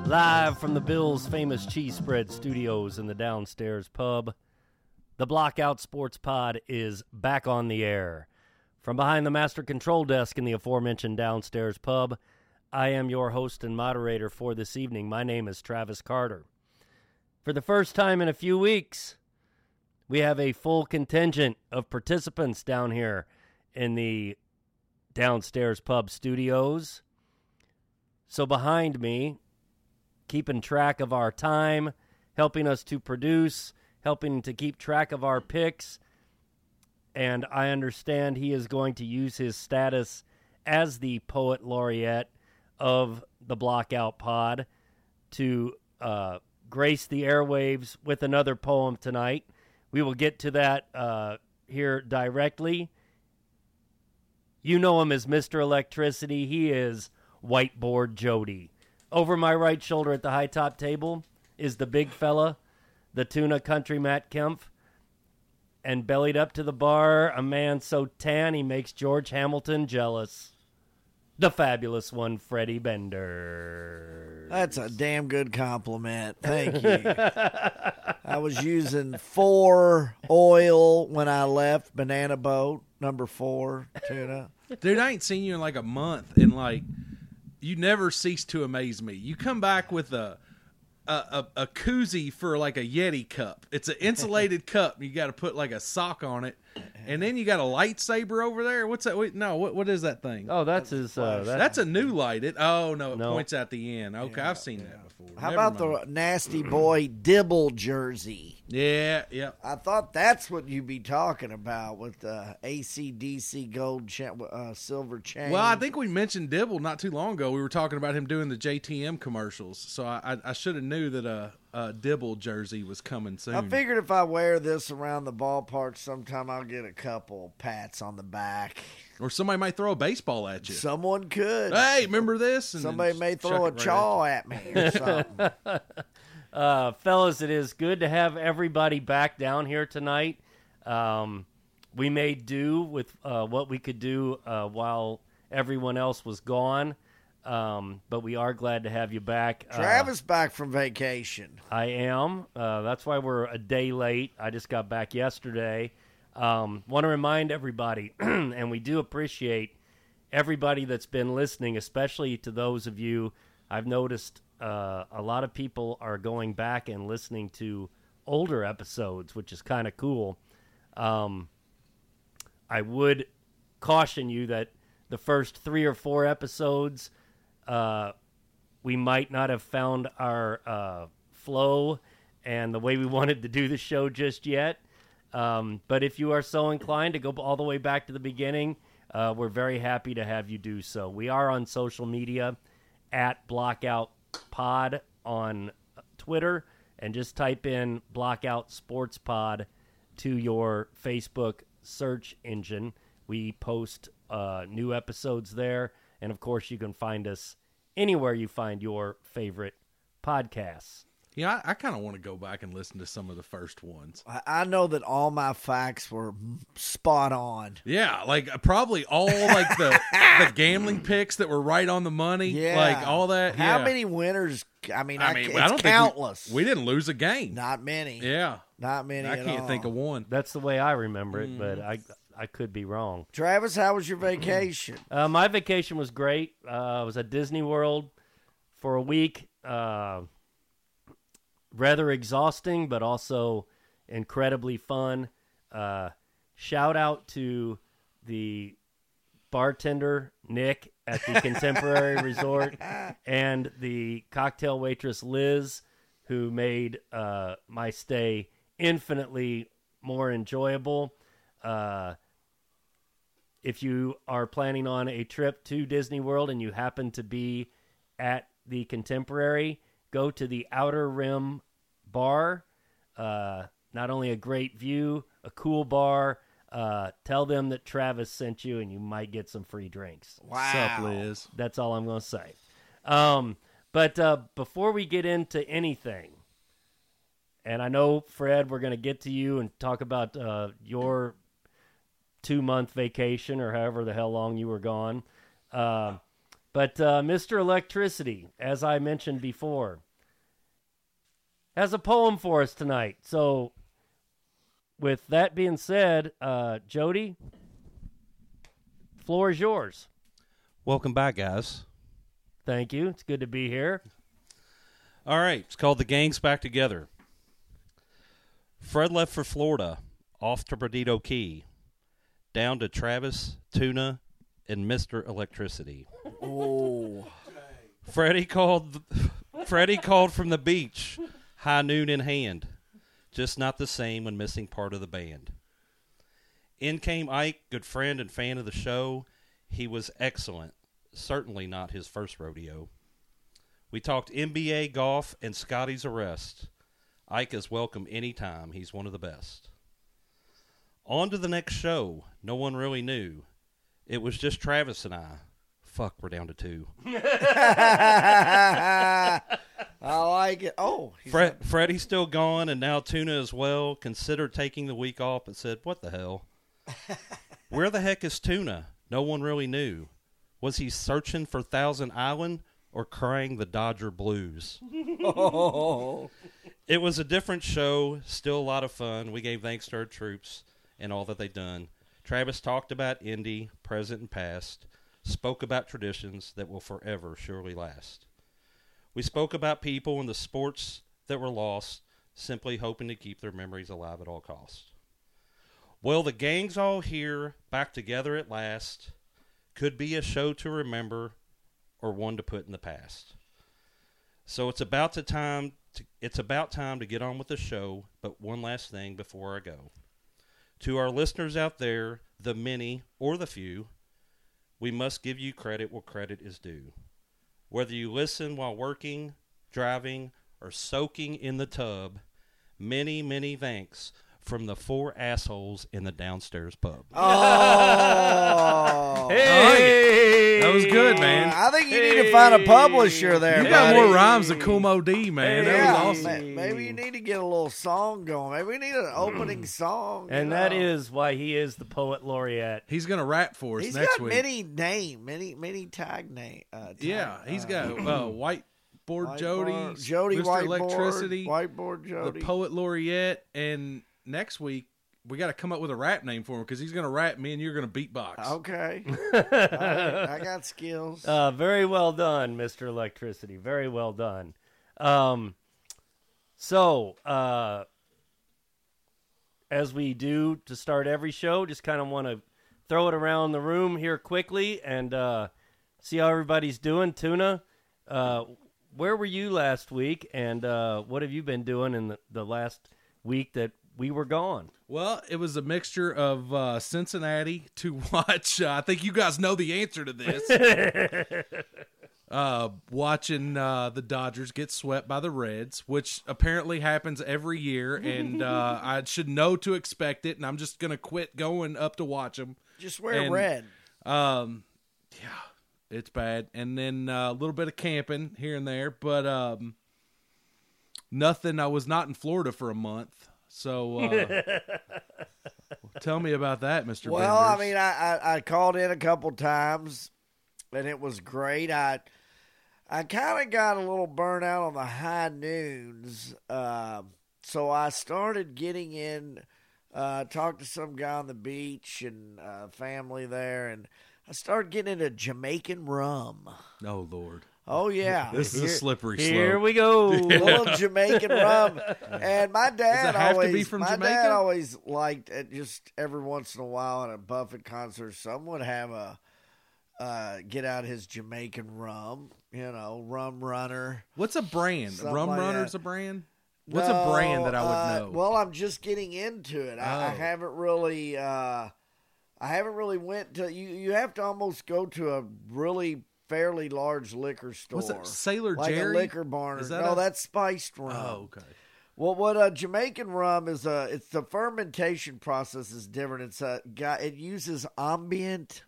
Live from the Bills' famous cheese spread studios in the downstairs pub, the Blockout Sports Pod is back on the air. From behind the master control desk in the aforementioned downstairs pub, I am your host and moderator for this evening. My name is Travis Carter. For the first time in a few weeks, we have a full contingent of participants down here in the downstairs pub studios. So behind me, keeping track of our time, helping us to produce, helping to keep track of our picks, and I understand he is going to use his status as the poet laureate of the Blockout Pod to grace the airwaves with another poem tonight. We will get to that here directly. You know him as Mr. Electricity. He is Whiteboard Jody. Over my right shoulder at the high top table is the big fella, the tuna country Matt Kempf. And bellied up to the bar, a man so tan he makes George Hamilton jealous. The fabulous one, Freddie Bender. That's a damn good compliment. Thank you. I was using 4 oil when I left Banana Boat, number 4 tuna. Dude, I ain't seen you in like a month, and like you never cease to amaze me. You come back with a koozie for like a Yeti cup. It's an insulated cup. You got to put like a sock on it, and then you got a lightsaber over there. What's that? Wait, no, what is that thing? Oh, that's his. That's a new light. It No. points out the end. Okay, I've seen that before. How Never about mind. the nasty boy Dibble jersey? Yeah. I thought that's what you'd be talking about with the AC/DC gold silver chain. Well, I think we mentioned Dibble not too long ago. We were talking about him doing the JTM commercials, so I should have knew that a Dibble jersey was coming soon. I figured if I wear this around the ballpark sometime, I'll get a couple pats on the back. Or somebody might throw a baseball at you. Someone could. Hey, remember this? And Somebody then may chuck throw a it right chaw at me or something. Fellas, it is good to have everybody back down here tonight. We made do with what we could do while everyone else was gone, but we are glad to have you back. Travis back from vacation. I am. That's why we're a day late. I just got back yesterday. Want to remind everybody, and we do appreciate everybody that's been listening, especially to those of you. I've noticed a lot of people are going back and listening to older episodes, which is kind of cool. I would caution you that the first 3 or 4 episodes, we might not have found our flow and the way we wanted to do the show just yet. But if you are so inclined to go all the way back to the beginning, we're very happy to have you do so. We are on social media at Blockout Pod on Twitter, and just type in Blockout Sports Pod to your Facebook search engine. We post new episodes there, and of course you can find us anywhere you find your favorite podcasts. Yeah, I kind of want to go back and listen to some of the first ones. I know that all my facts were spot on. Yeah, like probably all like the gambling picks that were right on the money. Yeah. Like all that. How yeah. many winners? I mean, I it's don't countless. think we didn't lose a game. Not many. Yeah. Not many I at can't all. think of one. That's the way I remember it, but I could be wrong. Travis, how was your vacation? My vacation was great. I was at Disney World for a week. Rather exhausting, but also incredibly fun. Shout out to the bartender, Nick, at the Contemporary Resort, and the cocktail waitress, Liz, who made my stay infinitely more enjoyable. If you are planning on a trip to Disney World and you happen to be at the Contemporary, go to the Outer Rim Bar. Not only a great view, a cool bar. Tell them that Travis sent you, and you might get some free drinks. Wow. What's up, Liz? That's all I'm going to say. But before we get into anything, and I know, Fred, we're going to get to you and talk about your 2-month vacation or however the hell long you were gone. But Mr. Electricity, as I mentioned before, has a poem for us tonight. So, with that being said, Jody, floor is yours. Welcome back, guys. Thank you. It's good to be here. All right, it's called The Gang's Back Together. Fred left for Florida, off to Perdido Key, down to Travis, Tuna, and Mr. Electricity. Oh. Freddie called from the beach, high noon in hand, just not the same when missing part of the band. In came Ike, good friend and fan of the show. He was excellent, certainly not his first rodeo. We talked NBA, golf, and Scotty's arrest. Ike is welcome anytime. He's one of the best. On to the next show. No one really knew. It was just Travis and I. Fuck, we're down to 2. I like it. Oh. Freddie's still gone, and now Tuna as well. Considered taking the week off, but said, what the hell? Where the heck is Tuna? No one really knew. Was he searching for Thousand Island or crying the Dodger blues? Oh. It was a different show, still a lot of fun. We gave thanks to our troops and all that they've done. Travis talked about Indy, present and past, spoke about traditions that will forever surely last. We spoke about people and the sports that were lost, simply hoping to keep their memories alive at all costs. Well, the gang's all here, back together at last. Could be a show to remember or one to put in the past. So it's about time to get on with the show, but one last thing before I go. To our listeners out there, the many or the few, we must give you credit where credit is due. Whether you listen while working, driving, or soaking in the tub, many, many thanks from the 4 assholes in the downstairs pub. Oh. Hey! That was good, man. I think you need to find a publisher there, You got buddy. more rhymes than Kumo D, man. Yeah, That was awesome. Maybe you need to get a little song going. Maybe we need an opening song. And that is why he is the poet laureate. He's going to rap for us He's next got week. many tag name. Yeah, he's got Whiteboard Jody, Jody Mr. Whiteboard, Electricity, Whiteboard Jody, the Poet Laureate, and next week we got to come up with a rap name for him because he's going to rap, me and you're going to beatbox. Okay, all right, I got skills. Very well done, Mr. Electricity. Very well done. As we do to start every show, just kind of want to throw it around the room here quickly and see how everybody's doing. Tuna, where were you last week, and what have you been doing in the last week that we were gone? Well, it was a mixture of Cincinnati to watch. I think you guys know the answer to this. Watching the Dodgers get swept by the Reds, which apparently happens every year, and I should know to expect it, and I'm just going to quit going up to watch them. Just wear red. Yeah, it's bad. And then a little bit of camping here and there, but nothing. I was not in Florida for a month, so tell me about that, Mr. Well, Benders. I mean, I called in a couple times, and it was great. I kind of got a little burnt out on the high noons, so I started getting in, talked to some guy on the beach and family there, and I started getting into Jamaican rum. Oh, Lord. Oh, yeah. This is a slippery slope. Here we go. Little Jamaican rum. And my dad Does it have to always, be from my Jamaica? dad always liked it just every once in a while at a Buffett concert, someone would have get out his Jamaican rum, Rum Runner. What's a brand? Something Rum like Runner's that. a brand? What's a brand that I would know? Well, I'm just getting into it. I Oh. haven't really went to, you have to almost go to a really fairly large liquor store. What's that? Sailor like Jerry? a liquor barn. Is that No, a- that's spiced rum. Oh, okay. Well, what Jamaican rum is, it's the fermentation process is different. It uses ambient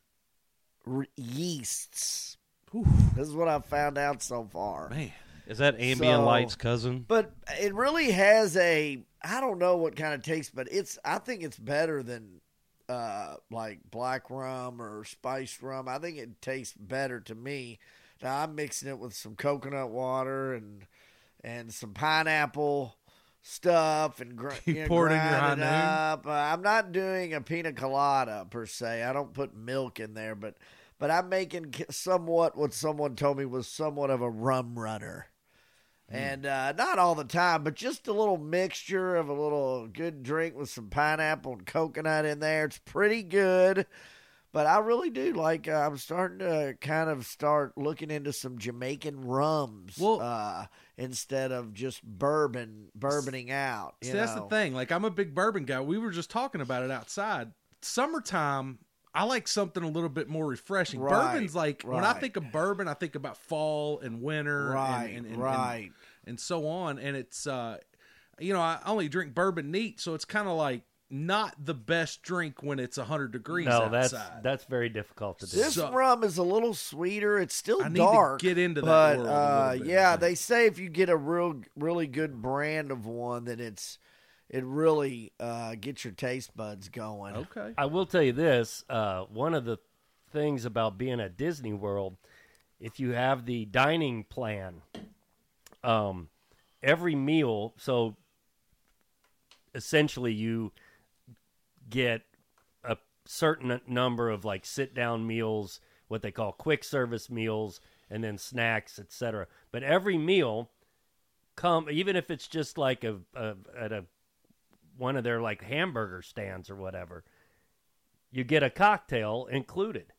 yeasts. This is what I've found out so far. Man. Is that Ambient So- Light's cousin? But it really has I don't know what kind of taste, but I think it's better than like black rum or spiced rum. I think it tastes better to me. Now I'm mixing it with some coconut water and some pineapple stuff and You pour it in your high grind it up. I'm not doing a pina colada per se. I don't put milk in there, but I'm making somewhat what someone told me was somewhat of a rum runner. And not all the time, but just a little mixture of a little good drink with some pineapple and coconut in there. It's pretty good. But I really do like. I'm starting to kind of start looking into some Jamaican rums, instead of just bourboning out. See, that's the thing. Like, I'm a big bourbon guy. We were just talking about it outside. Summertime, I like something a little bit more refreshing. Right, Bourbon's like when I think of bourbon, I think about fall and winter, and so on. And it's I only drink bourbon neat, so it's kind of like not the best drink when it's 100 degrees outside. That's very difficult to do. This rum is a little sweeter. It's still I need dark. to get into that but, world a little bit. Yeah, they say if you get a really good brand of one, then it really gets your taste buds going. Okay. I will tell you this. One of the things about being at Disney World, if you have the dining plan, every meal, so essentially you get a certain number of like sit-down meals, what they call quick service meals, and then snacks, etc. But every meal, even if it's just like at one of their like hamburger stands or whatever, you get a cocktail included.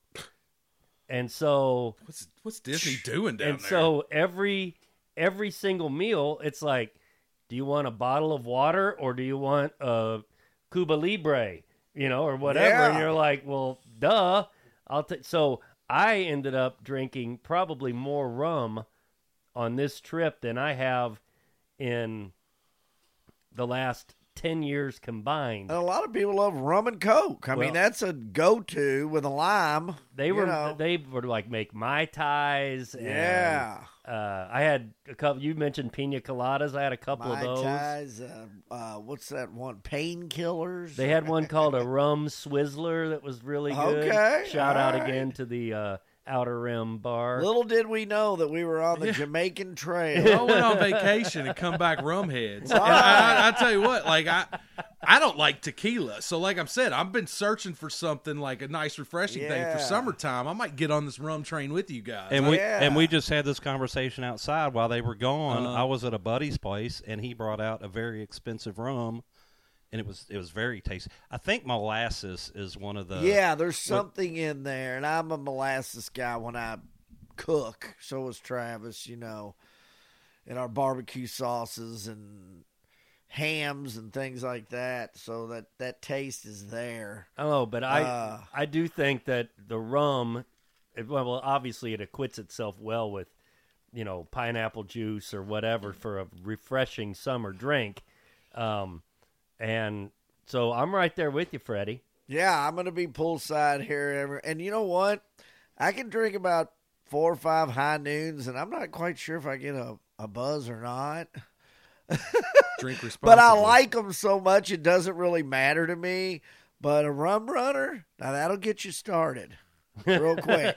And so what's Disney doing down there? And so every single meal, it's like, do you want a bottle of water or do you want a Cuba Libre, or whatever? Yeah. And you're like, well, duh. So I ended up drinking probably more rum on this trip than I have in the last 10 years combined. And a lot of people love rum and Coke. I mean, that's a go-to with a lime. They were like make Mai Tais. And, I had a couple. You mentioned pina coladas. I had a couple of those. Mai Tais. What's that one? Painkillers. They had one called a rum Swizzler that was really good. Okay, Shout all out right. again to the Outer Rim Bar. Little did we know that we were on the Jamaican Trail. I went on vacation and come back rum heads. And I tell you what, like I don't like tequila. So like I said, I've been searching for something like a nice refreshing thing for summertime. I might get on this rum train with you guys. And we just had this conversation outside while they were gone. I was at a buddy's place and he brought out a very expensive rum. And it was very tasty. I think molasses is one of the... Yeah, there's something in there. And I'm a molasses guy when I cook. So is Travis, in our barbecue sauces and hams and things like that. So that taste is there. Oh, but I do think that the rum, well, obviously it acquits itself well with, pineapple juice or whatever for a refreshing summer drink. And so I'm right there with you, Freddie. Yeah, I'm going to be poolside here. And you know what? I can drink about 4 or 5 high noons, and I'm not quite sure if I get a buzz or not. Drink responsibly. But I like them so much, it doesn't really matter to me. But a rum runner, now that'll get you started real quick.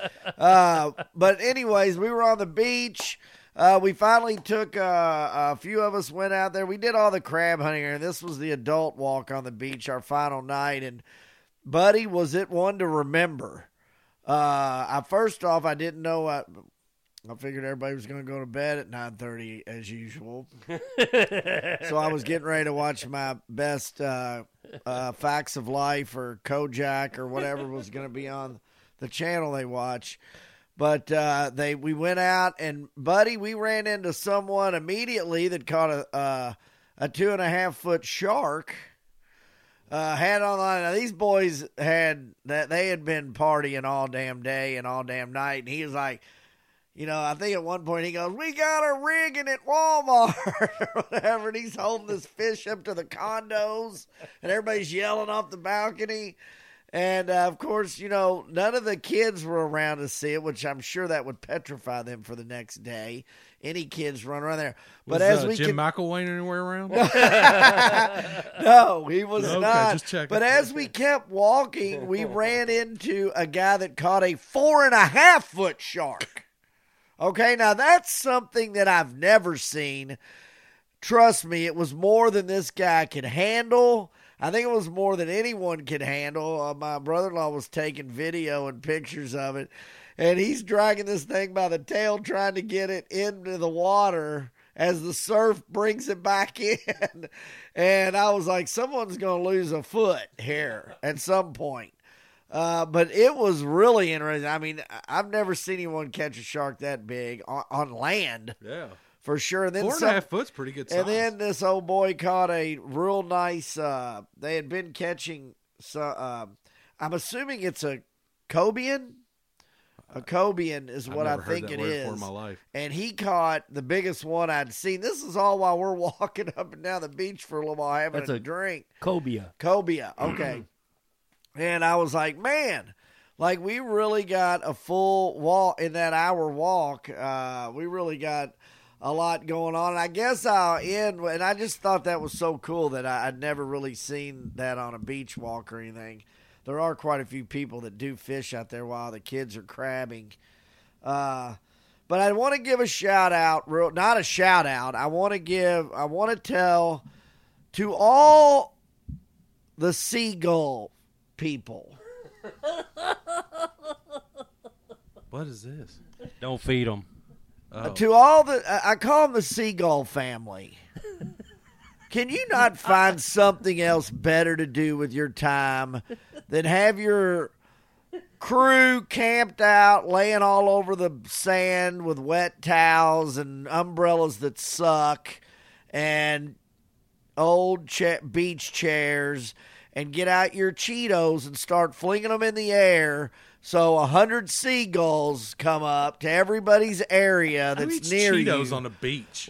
But anyways, we were on the beach. We finally took a few of us went out there. We did all the crab hunting, and this was the adult walk on the beach, our final night. And Buddy, was it one to remember? First off, I didn't know. I figured everybody was going to go to bed at 9:30 as usual. So I was getting ready to watch my best Facts of Life or Kojak or whatever was going to be on the channel they watch. But we went out, and Buddy, we ran into someone immediately that caught a 2.5-foot shark. Had online. Now these boys had been partying all damn day and all damn night, and he was like, I think at one point he goes, "We got a rigging at Walmart," or whatever, and he's holding this fish up to the condos, and everybody's yelling off the balcony. And, of course, none of the kids were around to see it, which I'm sure that would petrify them for the next day. Any kids run around there. But was Jim McElwain anywhere around? No, he was okay, not. Just checking. But as we kept walking, we ran into a guy that caught a 4.5-foot shark. Okay, now that's something that I've never seen. Trust me, it was more than this guy could handle. I think it was more than anyone could handle. My brother-in-law was taking video and pictures of it, and he's dragging this thing by the tail trying to get it into the water as the surf brings it back in. And I was like, someone's going to lose a foot here at some point. But it was really interesting. I mean, I've never seen anyone catch a shark that big on land. Yeah. For sure. And then 4.5 foot's pretty good size. And then this old boy caught a real nice, they had been catching, I'm assuming it's a cobia. A cobia is what I think it is. In my life. And he caught the biggest one I'd seen. This is all while we're walking up and down the beach for a little while having a drink. Cobia. Okay. And I was like, man, like we really got a full walk in that hour walk. We really got a lot going on. And I guess I'll end, and I just thought that was so cool that I'd never really seen that on a beach walk or anything. There are quite a few people that do fish out there while the kids are crabbing. But I want to give a shout out, not a shout out. I want to tell to all the seagull people. What is this? Don't feed them. To all I call them the seagull family. Can you not find something else better to do with your time than have your crew camped out, laying all over the sand with wet towels and umbrellas that suck and old beach chairs, and get out your Cheetos and start flinging them in the air so 100 seagulls come up to everybody's area that's near Cheetos you. on the beach.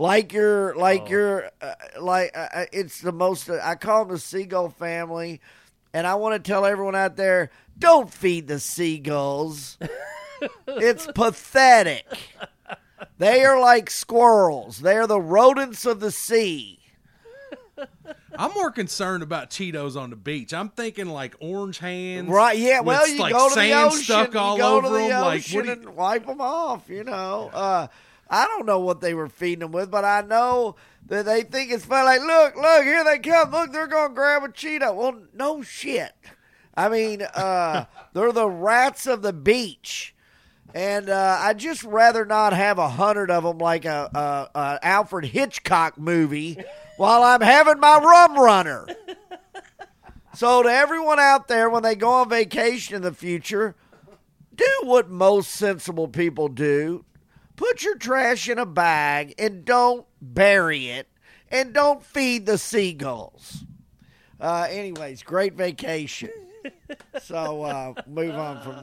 It's the most, I call them the seagull family, and I want to tell everyone out there, don't feed the seagulls. It's pathetic. They are like squirrels. They are the rodents of the sea. I'm more concerned about Cheetos on the beach. I'm thinking like orange hands. Right, yeah. Well, with, you like, go to the sand ocean, stuck all you go over to the them. ocean and wipe them off, you know. I don't know what they were feeding them with, but I know that they think it's fun. Like, look, here they come. Look, they're going to grab a Cheeto. Well, no shit. I mean, they're the rats of the beach. And I'd just rather not have 100 of them like a Alfred Hitchcock movie while I'm having my rum runner. So to everyone out there, when they go on vacation in the future, do what most sensible people do. Put your trash in a bag and don't bury it, and don't feed the seagulls. Anyways, great vacation. So move on from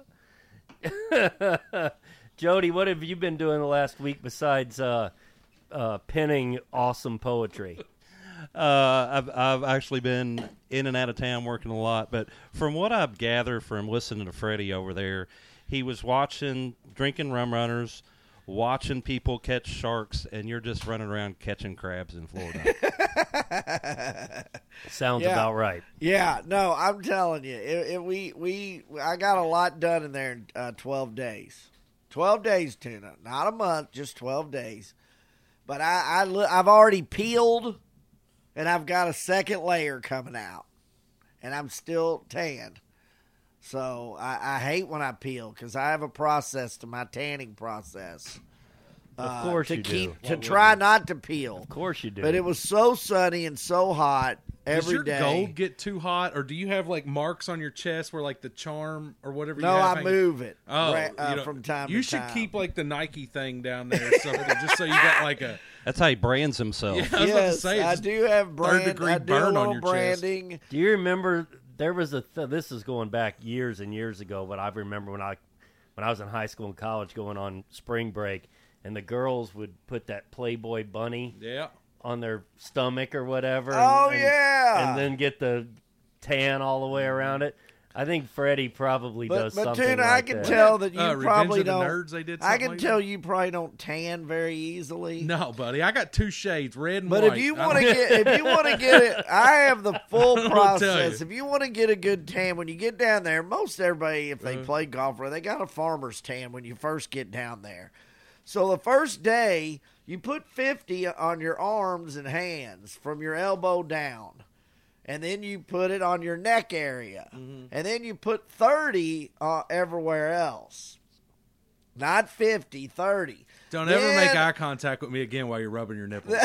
there. Jody, what have you been doing the last week besides penning awesome poetry? I've actually been in and out of town working a lot, but from what I've gathered from listening to Freddie over there, he was drinking rum runners, watching people catch sharks, and you're just running around catching crabs in Florida. Sounds about right. Yeah, no, I'm telling you, I got a lot done in there in 12 days. 12 days, Tuna, not a month, just 12 days. But I've already peeled, and I've got a second layer coming out, and I'm still tanned. So I hate when I peel because I have a process to my tanning process. Of course you do. To try not to peel. Of course you do. But it was so sunny and so hot every day. Does your gold get too hot, or do you have like marks on your chest where like the charm or whatever? No, you have I move it. from time to time. You should keep like the Nike thing down there, or something, just so you got like a. That's how he brands himself. Yeah, I was about to say, I do have third-degree burn on your branding. chest. Do you remember there was this is going back years and years ago, but I remember when I was in high school and college going on spring break, and the girls would put that Playboy bunny on their stomach or whatever. And then get the tan all the way around it. I think Freddie probably does something Tuna, like I can that. tell that you probably of the don't. Nerds, they did I can like tell that? you probably don't tan very easily. No, buddy, I got two shades, red and But white. if you want to get it, I have the full process. If you want to get a good tan, when you get down there, most everybody, if they play golf, they got a farmer's tan when you first get down there. So the first day, you put 50 on your arms and hands from your elbow down. And then you put it on your neck area. And then you put 30 everywhere else. Not 50, 30. Don't ever make eye contact with me again while you're rubbing your nipples.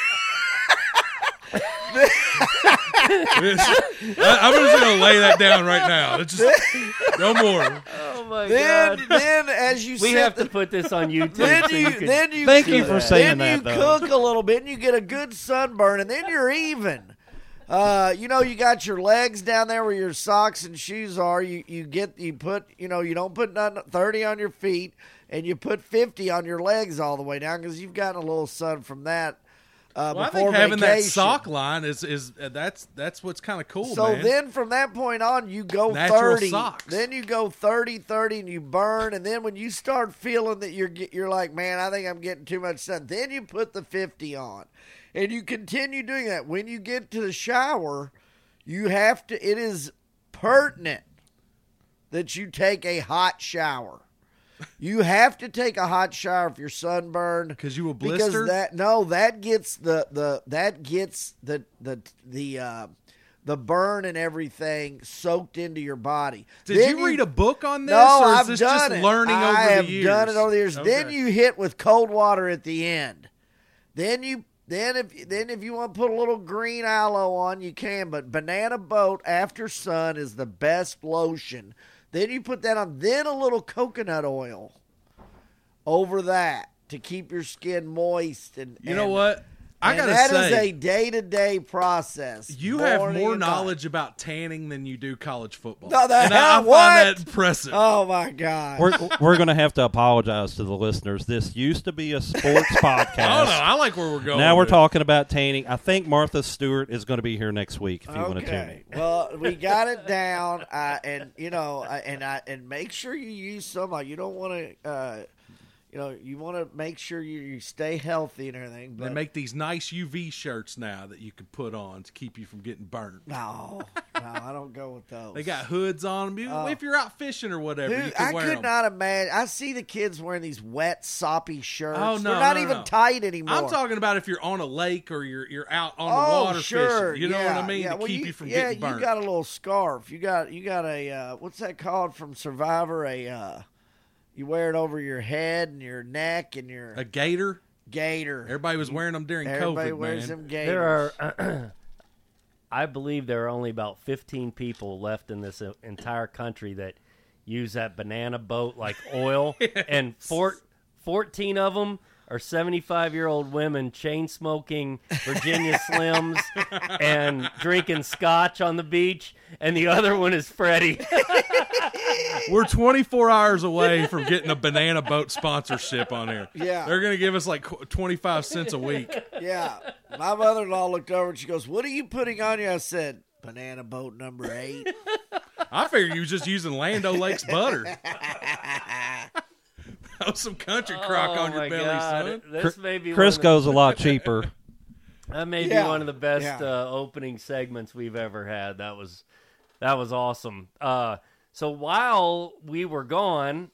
I'm just going to lay that down right now. It's just, no more. Oh, my God. Then as you We have to put this on YouTube. then you Thank you for saying then that, you though. cook a little bit, and you get a good sunburn, and then you're even. You got your legs down there where your socks and shoes are. You put you don't put 30 on your feet, and you put 50 on your legs all the way down because you've gotten a little sun from that. Well, I before think having that vacation. sock line is that's what's kind of cool. So man. then from that point on, you go Natural 30. socks. Then you go 30, and you burn. And then when you start feeling that you're like, man, I think I'm getting too much sun, then you put the 50 on. And you continue doing that. When you get to the shower, it is pertinent that you take a hot shower. You have to take a hot shower if you're sunburned because you will blister. Because that gets the burn and everything soaked into your body. Did you read a book on this? No, or is I've this done just it. learning over I have the years? done it over the years. Okay. Then you hit with cold water at the end. Then if you want to put a little green aloe on, you can. But Banana Boat After Sun is the best lotion. Then you put that on. Then a little coconut oil over that to keep your skin moist. And you know what? I gotta that say, is a day-to-day process. you have morning more and night. knowledge about tanning than you do college football. No, and I find what? that impressive. Oh my God! We're going to have to apologize to the listeners. This used to be a sports podcast. Oh no, I like where we're going. Now we're with it. talking about tanning. I think Martha Stewart is going to be here next week if you want to tune in. Well, we got it down, and make sure you use some. You don't want to. You want to make sure you stay healthy and everything. But They make these nice UV shirts now that you can put on to keep you from getting burnt. no, I don't go with those. They got hoods on them. If you're out fishing or whatever, you Dude, can I wear could them. not imagine. I see the kids wearing these wet, soppy shirts. Oh, no, they're not no, even no. tight anymore. I'm talking about if you're on a lake or you're out on the water sure. fishing. You know what I mean? Yeah. To Well, keep you from getting burnt. you got a little scarf. You got a what's that called from Survivor? You wear it over your head and your neck and your A gator. gator. Everybody was wearing them during Everybody COVID, wears man. them gators. There are, I believe there are only about 15 people left in this entire country that use that banana boat like oil, and 14 of them are 75-year-old women chain smoking Virginia Slims and drinking scotch on the beach, and the other one is Freddie. We're 24 hours away from getting a banana boat sponsorship on here. Yeah. They're going to give us like 25 cents a week. Yeah. My mother-in-law looked over and she goes, "What are you putting on you?" I said, "Banana boat number 8." I figured you was just using Land O'Lakes butter. Throw some country crock on your my belly, God. son. This may be one of the- Crisco's a lot cheaper. That may be Yeah, one of the best yeah. opening segments we've ever had. That was awesome. So while we were gone,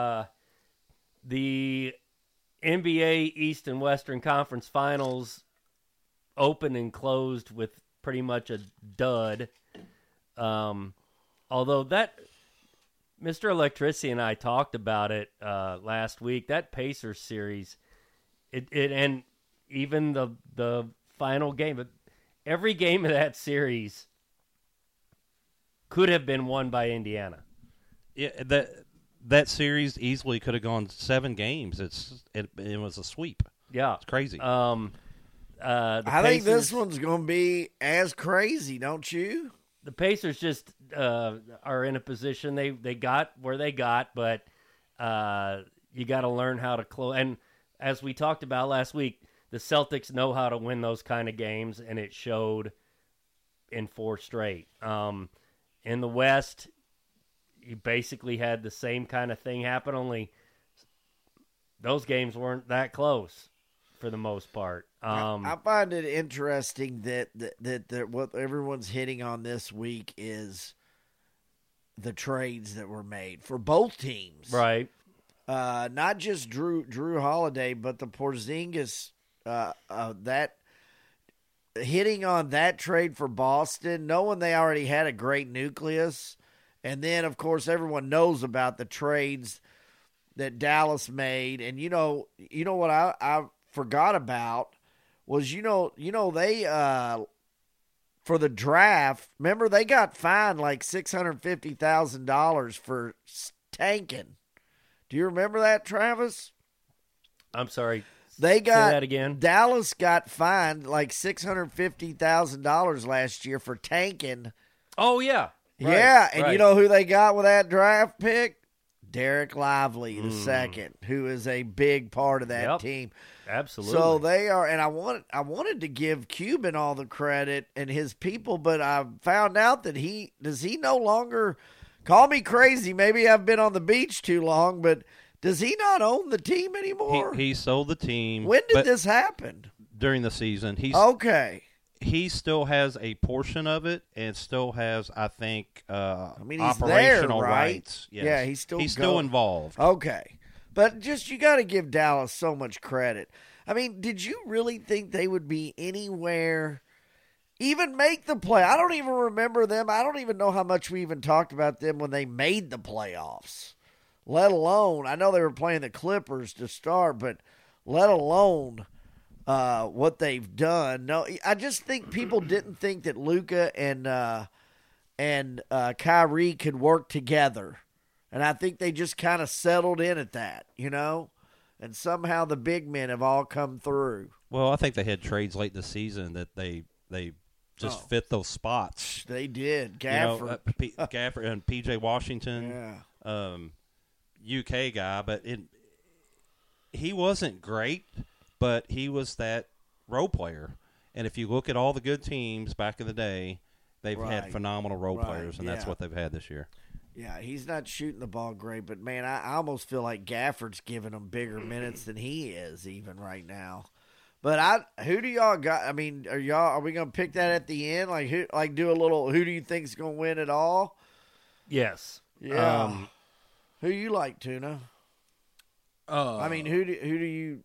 the NBA East and Western Conference Finals opened and closed with pretty much a dud. Although that Mr. Electricity and I talked about it last week. That Pacers series, it and even the final game, but every game of that series could have been won by Indiana. Yeah, that series easily could have gone 7 games. It was a sweep. Yeah, It's crazy. I I think this one's going to be as crazy, don't you? The Pacers just are in a position they got where they got, but you got to learn how to close. And as we talked about last week, the Celtics know how to win those kind of games, and it showed in 4 straight. In the West, you basically had the same kind of thing happen, only those games weren't that close for the most part. I find it interesting that what everyone's hitting on this week is the trades that were made for both teams. Right. not just Drew Holiday, but the Porzingis that hitting on that trade for Boston, knowing they already had a great nucleus, and then of course everyone knows about the trades that Dallas made, and you know what I forgot about was they for the draft, remember they got fined like $650,000 for tanking. Do you remember that, Travis? I'm sorry. They got Say that again. Dallas got fined like $650,000 last year for tanking. Oh, yeah. Right, Yeah, and right. you know who they got with that draft pick? Derek Lively the second, who is a big part of that Yep. team. Absolutely. So they are, and I wanted to give Cuban all the credit and his people, but I found out that he no longer, call me crazy, maybe I've been on the beach too long, but does he not own the team anymore? He sold the team. When did but this happen? During the season. Okay. He still has a portion of it, and still has, I think, mean, he's operational there, right? rights. Yes. Yeah, he's still involved. Okay. But just you got to give Dallas so much credit. I mean, did you really think they would be anywhere, even make the play? I don't even remember them. I don't even know how much we even talked about them when they made the playoffs, let alone, I know they were playing the Clippers to start, but let alone what they've done. No, I just think people didn't think that Luka and Kyrie could work together. And I think they just kind of settled in at that, and somehow the big men have all come through. Well, I think they had trades late in the season that they just fit those spots. They did. Gafford. Gafford and P.J. Washington, Yeah. UK guy, but he wasn't great, but he was that role player. And if you look at all the good teams back in the day, they've had phenomenal role players, and that's what they've had this year. Yeah, he's not shooting the ball great, but, man, I almost feel like Gafford's giving him bigger minutes than he is even right now. But who do y'all got? I mean, are we going to pick that at the end? Like do a little, who do you think's going to win it all? Yes. Yeah. Who you like, Tuna? I mean, who do you?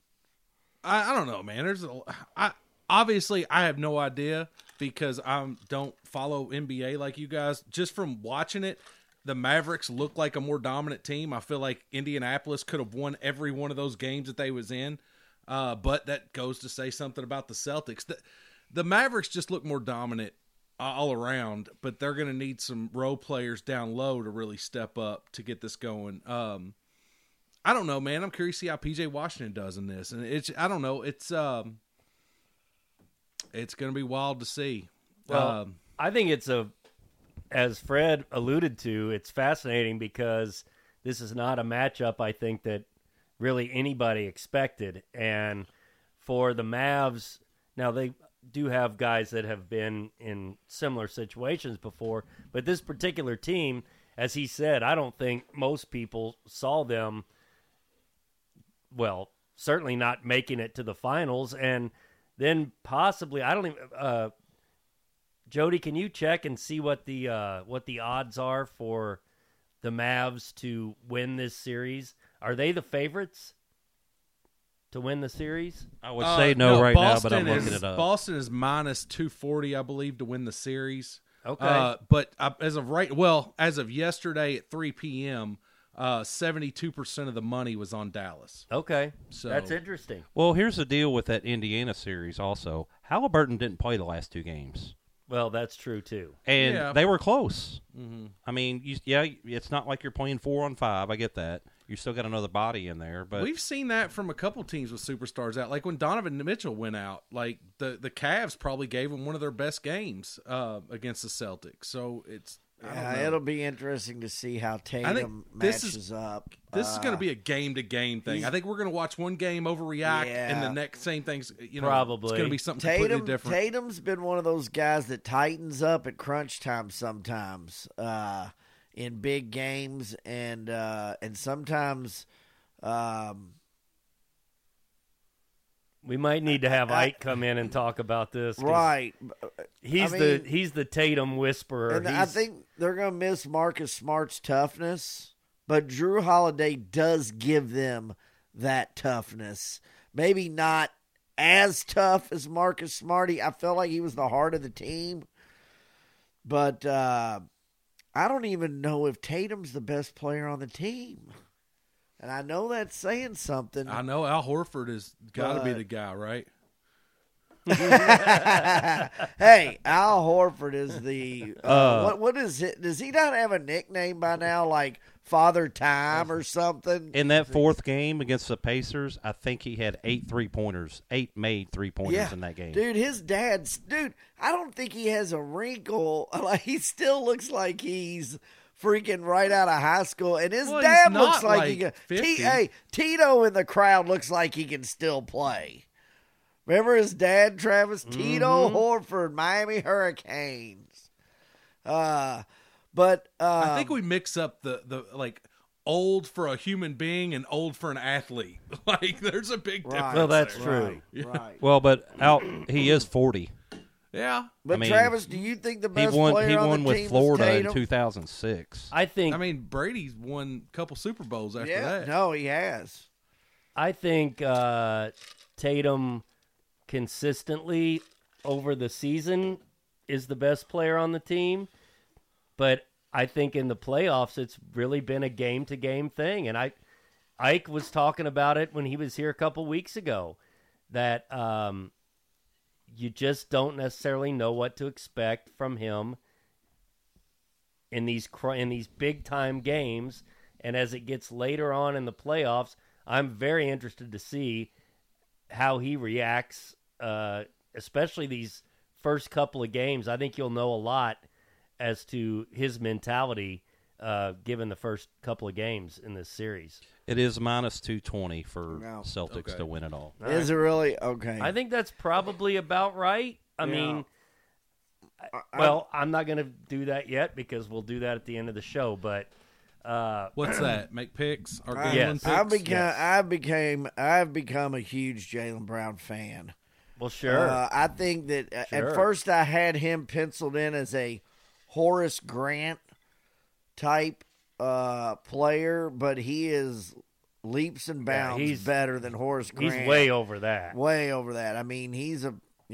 I don't know, man. Obviously I have no idea because I don't follow NBA like you guys. Just from watching it, the Mavericks look like a more dominant team. I feel like Indianapolis could have won every one of those games that they was in. But that goes to say something about the Celtics. The Mavericks just look more dominant all around, but they're going to need some role players down low to really step up to get this going. I don't know, man. I'm curious to see how P.J. Washington does in this. And I don't know. It's going to be wild to see. Well, I think as Fred alluded to, it's fascinating because this is not a matchup I think that really anybody expected. And for the Mavs, now they do have guys that have been in similar situations before, but this particular team, as he said, I don't think most people saw them, well, certainly not making it to the finals, and then possibly, I don't even, Jody, can you check and see what the odds are for the Mavs to win this series? Are they the favorites to win the series? I would say no right now, but I'm looking it up. Boston is minus 240, I believe, to win the series. Okay. But as of yesterday at 3 p.m., 72% of the money was on Dallas. Okay. So that's interesting. Well, here's the deal with that Indiana series also. Halliburton didn't play the last two games. Well, that's true, too. And they were close. Mm-hmm. I mean, it's not like you're playing 4-on-5. I get that. You still got another body in there. But we've seen that from a couple teams with superstars out. Like when Donovan Mitchell went out, like the Cavs probably gave him one of their best games against the Celtics. So it'll be interesting to see how Tatum matches up. This is going to be a game-to-game thing. I think we're going to watch one game overreact, and the next same thing's probably it's going to be something completely different. Tatum's been one of those guys that tightens up at crunch time sometimes in big games, and sometimes. We might need to have Ike come in and talk about this. Right. He's the Tatum whisperer. And I think they're going to miss Marcus Smart's toughness. but Drew Holiday does give them that toughness. Maybe not as tough as Marcus Smarty. I felt like he was the heart of the team. But I don't even know if Tatum's the best player on the team. And I know that's saying something. I know Al Horford has got to be the guy, right? Hey, Al Horford is the what is it? Does he not have a nickname by now, like Father Time or something? In that fourth game against the Pacers, I think he had 8 3-pointers, 8 made 3-pointers in that game. Dude, I don't think he has a wrinkle. Like, he still looks like he's freaking right out of high school, and his dad looks like he can. Tito in the crowd looks like he can still play. Remember his dad, Travis? Tito Horford, Miami Hurricanes. But I think we mix up the like old for a human being and old for an athlete. Like, there's a big difference. Well, that's there. true. Right. Well, but he is 40. Yeah. But Travis, do you think the best He player won on the with team Florida is in Tatum? 2006. I think Brady's won a couple Super Bowls after that. No, he has. I think Tatum consistently over the season is the best player on the team, but I think in the playoffs it's really been a game-to-game thing. And Ike was talking about it when he was here a couple weeks ago, that you just don't necessarily know what to expect from him in these big-time games. And as it gets later on in the playoffs, I'm very interested to see how he reacts, especially these first couple of games. I think you'll know a lot as to his mentality given the first couple of games in this series. It is minus 220 for No. Celtics to win it all. Is it really? Okay. I think that's probably about right. I mean, I'm not going to do that yet because we'll do that at the end of the show, but What's that? Make picks? Or Yes. I've become a huge Jaylen Brown fan. well, sure. I think that Sure. at first I had him penciled in as a Horace Grant type player, but he is leaps and bounds he's better than Horace Grant. He's way over that. Way over that. I mean, he's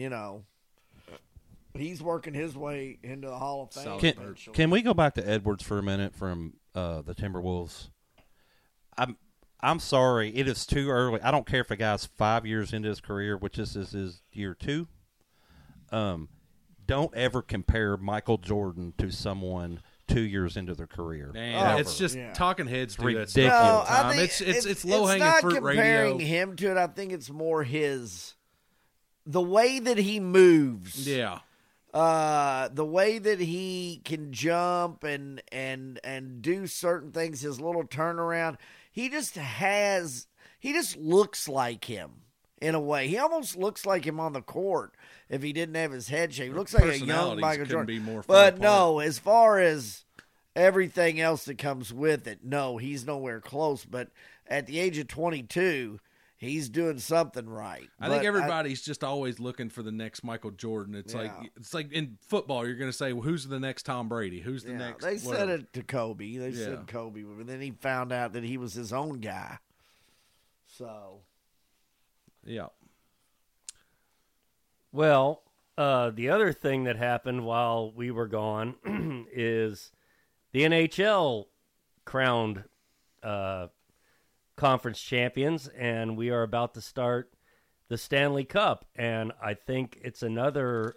working his way into the Hall of Fame. Can we go back to Edwards for a minute from the Timberwolves? I'm sorry, it is too early. I don't care if a guy's 5 years into his career, which this is his year 2. Don't ever compare Michael Jordan to someone 2 years into their career. It's just talking heads do that stuff Ridiculous. all the I time. think It's low hanging not fruit comparing radio. him to it. I think it's more the way that he moves. Yeah. The way that he can jump and do certain things, his little turnaround, he just looks like him in a way. He almost looks like him on the court if he didn't have his head shaved. He looks like a young Michael couldn't Jordan. be more But far no, apart. as far as everything else that comes with it, no, he's nowhere close. But at the age of 22, he's doing something right. I think everybody's just always looking for the next Michael Jordan. It's like in football, you're going to say, well, who's the next Tom Brady? Who's the next? They said whatever. it to Kobe. They said Kobe, but then he found out that he was his own guy. So, Yeah. Well, the other thing that happened while we were gone is the NHL crowned conference champions, and we are about to start the Stanley Cup. And I think it's another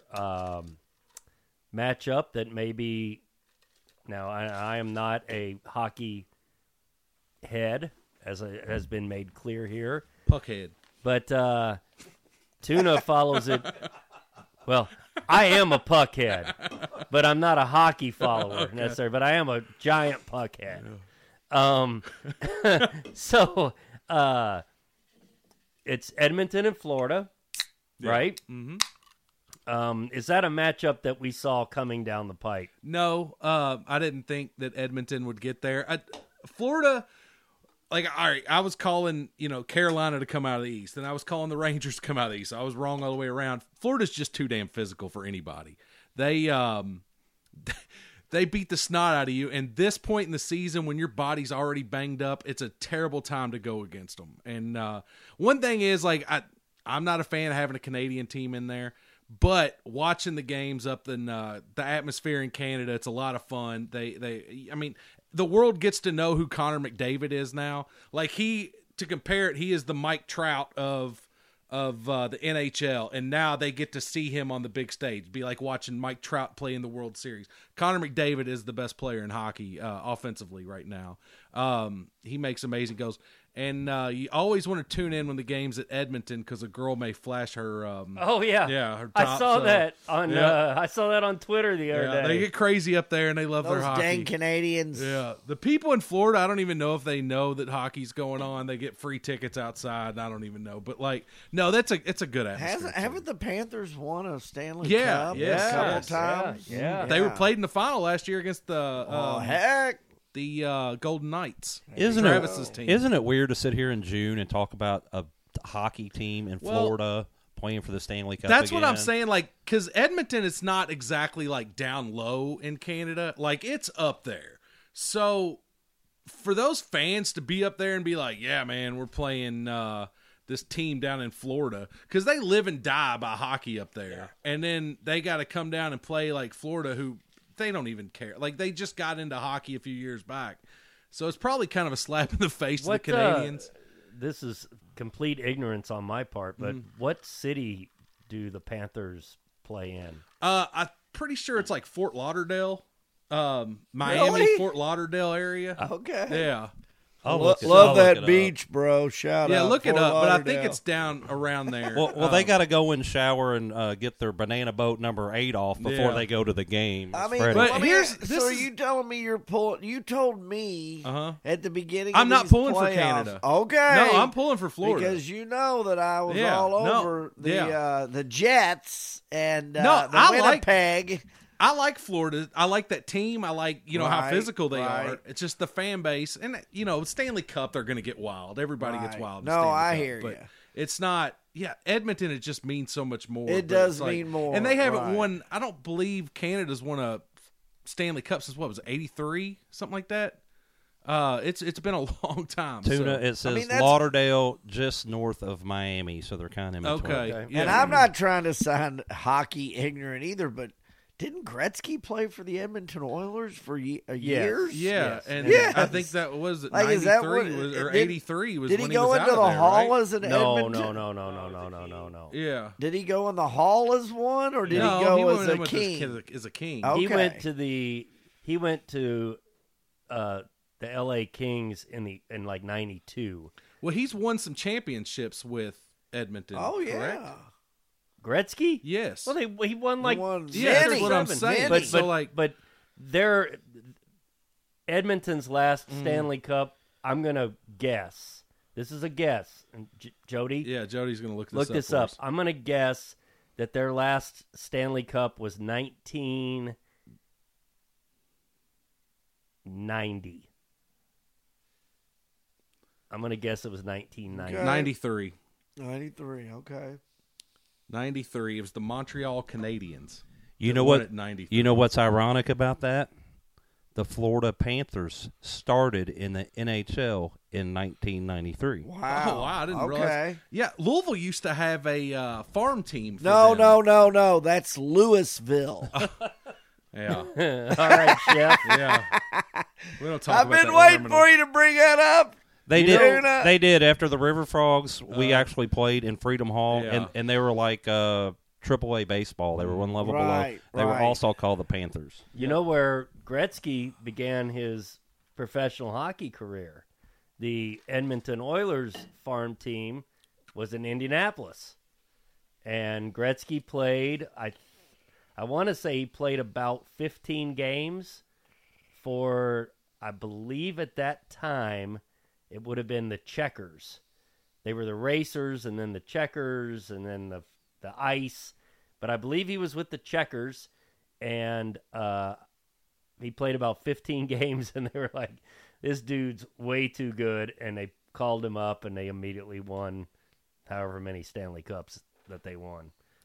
matchup that maybe now I am not a hockey head, as has been made clear here. Puckhead. But Tuna follows it. Well, I am a puckhead, but I'm not a hockey follower necessarily. But I am a giant puckhead. So it's Edmonton and Florida, right? Mm-hmm. Is that a matchup that we saw coming down the pike? No, I didn't think that Edmonton would get there. Florida, all right, I was calling, Carolina to come out of the East, and I was calling the Rangers to come out of the East. So I was wrong all the way around. Florida's just too damn physical for anybody. They they beat the snot out of you. And this point in the season, when your body's already banged up, it's a terrible time to go against them. And one thing is, like, I'm not a fan of having a Canadian team in there, but watching the games up in the atmosphere in Canada, it's a lot of fun. I mean, the world gets to know who Connor McDavid is now. Like, to compare it, he is the Mike Trout of the NHL, and now they get to see him on the big stage. It'd be like watching Mike Trout play in the World Series. Connor McDavid is the best player in hockey offensively right now. He makes amazing goals. And you always want to tune in when the game's at Edmonton because a girl may flash her. Oh yeah, her top. I saw that on. I saw that on Twitter the other day. They get crazy up there and they love their Those hockey. dang Canadians. Yeah, the people in Florida, I don't even know if they know that hockey's going on. They get free tickets outside. And I don't even know, but like, no, it's a good atmosphere. Haven't the Panthers won a Stanley Yeah, Cup yes, a couple yes, times? yeah. They were played in the final last year against the Heck. Golden Knights. Isn't Travis's team. Isn't it weird to sit here in June and talk about a hockey team in Florida playing for the Stanley Cup? That's what I'm again? saying. Like, because Edmonton is not exactly like down low in Canada. Like, it's up there. So for those fans to be up there and be like, yeah, man, we're playing this team down in Florida, because they live and die by hockey up there. And then they got to come down and play like Florida, who they don't even care. Like, they just got into hockey a few years back. So it's probably kind of a slap in the face to the Canadians. This is complete ignorance on my part, but what city do the Panthers play in? I'm pretty sure it's like Fort Lauderdale, Miami, Really? Fort Lauderdale area. Okay. Yeah. I'll look it Love up. that beach, bro. Shout out. Yeah, look it Fort up, but I think Lauderdale. it's down around there. Well, they got to go and shower and get their banana boat number 8 off before Yeah. they go to the game. I mean, Freddie. but let me here's- ask- this so is- you telling me you're pulling? You told me at the beginning. I'm of not these pulling for playoffs- Canada. Okay, No, I'm pulling for Florida. because you know that I was Yeah, all no, over yeah. the Jets and No, the I like- Winnipeg. I like Florida. I like that team. I like, how Right, physical they right. are. It's just the fan base. And, Stanley Cup, they're going to get wild. Everybody gets Right. wild. in No, Stanley I Cup, hear but ya. it's not. Yeah, Edmonton, it just means so much more. It but does it's like- mean more, And they haven't right. won. I don't believe Canada's won a Stanley Cup since, what was it, 83? Something like that. It's been a long time. Tuna, so. it says that's- Lauderdale, just north of Miami, so they're kind of in between. Okay. Yeah. And I'm not trying to sound hockey ignorant either, but didn't Gretzky play for the Edmonton Oilers for years? Yeah, Yes. and Yes. I think that was Like, is that 93 what- was, or did- 83 was Did when he go was into out the of there, Hall right? as an No. Edmonton? Yeah. Did he go in the Hall as one, or did No, he go went as in a with king? As a king. Oh. He Okay. went to the LA Kings in like 92. Well, he's won some championships with Edmonton. Oh yeah, correct? Gretzky? Yes. Well, he won like won Yeah, that's many. what I'm 7. saying. But So, like- but they're Edmonton's last Stanley Cup. I'm gonna guess. This is a guess. And Jody, Yeah, Jody's going to look look this this up. up. I'm gonna guess that their last Stanley Cup was 1990. I'm gonna guess it was 1990. Okay. 93. 93. Okay. 93. It was the Montreal Canadiens. You that know won what? at 93. You know what's ironic about that? The Florida Panthers started in the NHL in 1993. Wow. Oh, wow. I didn't realize. Okay. Yeah, Louisville used to have a farm team. For No, them. no. That's Louisville. Yeah. All right, Chef. Yeah. We don't talk I've about been that waiting terminal. for you to bring that up. They You did. know- They did. After the River Frogs, we actually played in Freedom Hall, Yeah. and they were like AAA baseball. They were one level Right, below. They were right. also called the Panthers. You know where Gretzky began his professional hockey career? The Edmonton Oilers farm team was in Indianapolis. And Gretzky played, I want to say he played about 15 games for, I believe at that time, it would have been the Checkers. They were the Racers and then the Checkers and then the Ice. But I believe he was with the Checkers, and he played about 15 games, and they were like, this dude's way too good, and they called him up, and they immediately won however many Stanley Cups that they won.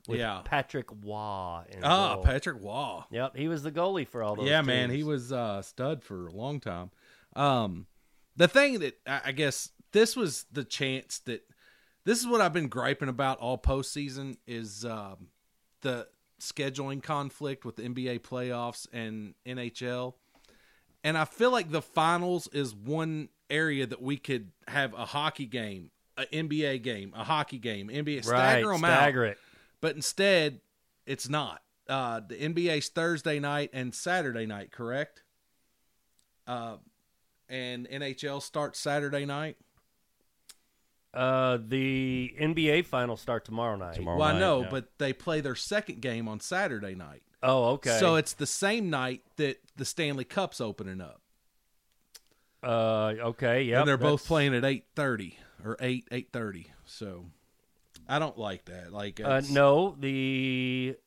with Yeah. Patrick Waugh. In Ah, goal. Patrick Waugh. Yep, he was the goalie for all those Yeah, teams. man, he was stud for a long time. The thing that I guess this was the chance that this is what I've been griping about all postseason is the scheduling conflict with the NBA playoffs and NHL. And I feel like the finals is one area that we could have a hockey game, an NBA game, a hockey game, NBA, stagger them out. Stagger it. But instead, it's not. The NBA's Thursday night and Saturday night, correct? And NHL starts Saturday night. The NBA finals start tomorrow night. Tomorrow Well, I night, know, yeah. but they play their second game on Saturday night. Oh, okay. So it's the same night that the Stanley Cup's opening up. Okay, yeah. And they're both playing at 8:30 or 8:30. So I don't like that. Like No, the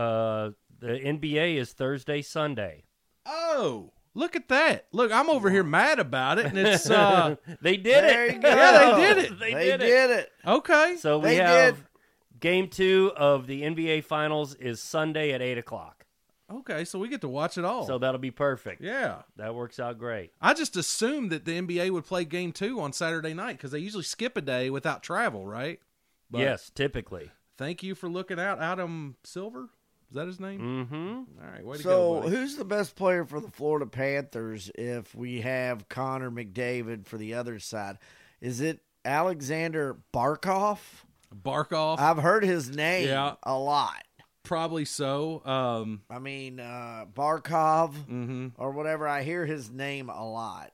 NBA is Thursday, Sunday. Oh, look at that. Look, I'm over here mad about it, and it's They did There it. you go. Yeah, they did it. They They did it. okay. So we They have did. game 2 of the NBA finals is Sunday at 8:00. Okay, so we get to watch it all. So that'll be perfect. yeah. That works out great. I just assumed that the NBA would play game 2 on Saturday night because they usually skip a day without travel, right? But Yes, typically. Thank you for looking out. Adam Silver? Is that his name? Mm-hmm. All right, way to So, go, buddy. who's the best player for the Florida Panthers if we have Connor McDavid for the other side? Is it Alexander Barkov? Barkov? I've heard his name Yeah. a lot. Probably so. I mean, Barkov Mhm. or whatever. I hear his name a lot.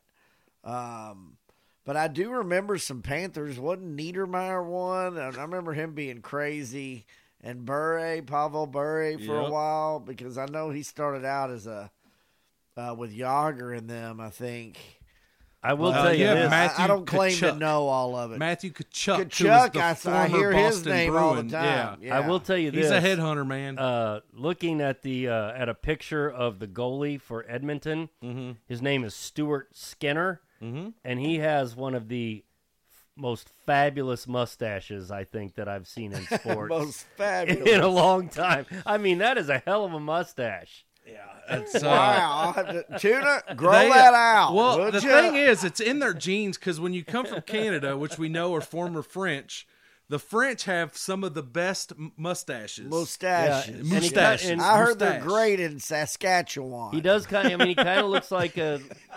But I do remember some Panthers. Wasn't Niedermeyer one? I remember him being crazy. And Pavel Bure for a Yep. while because I know he started out as a with Yager in them, I think. I will Well, tell you yeah, this. Matthew I don't claim to Tkachuk. know all of it. Matthew Tkachuk, who was Tkachuk, the I former hear his Boston name all the Bruin. time. Yeah. I will tell you He's this. a headhunter, man. Looking at the at a picture of the goalie for Edmonton, his name is Stuart Skinner, and he has one of the most fabulous mustaches I think that I've seen in sports Most fabulous. in a long time. I mean, that is a hell of a mustache. It's, Wow. Tuna, grow They- that out. Well, would the ya? thing is, it's in their genes because when you come from Canada, which we know are former French, the French have some of the best mustaches. Mustaches. Yeah, and he Mustaches. got- and I heard they're Mustache. great in Saskatchewan. He does kind of. I mean, he kind of looks like a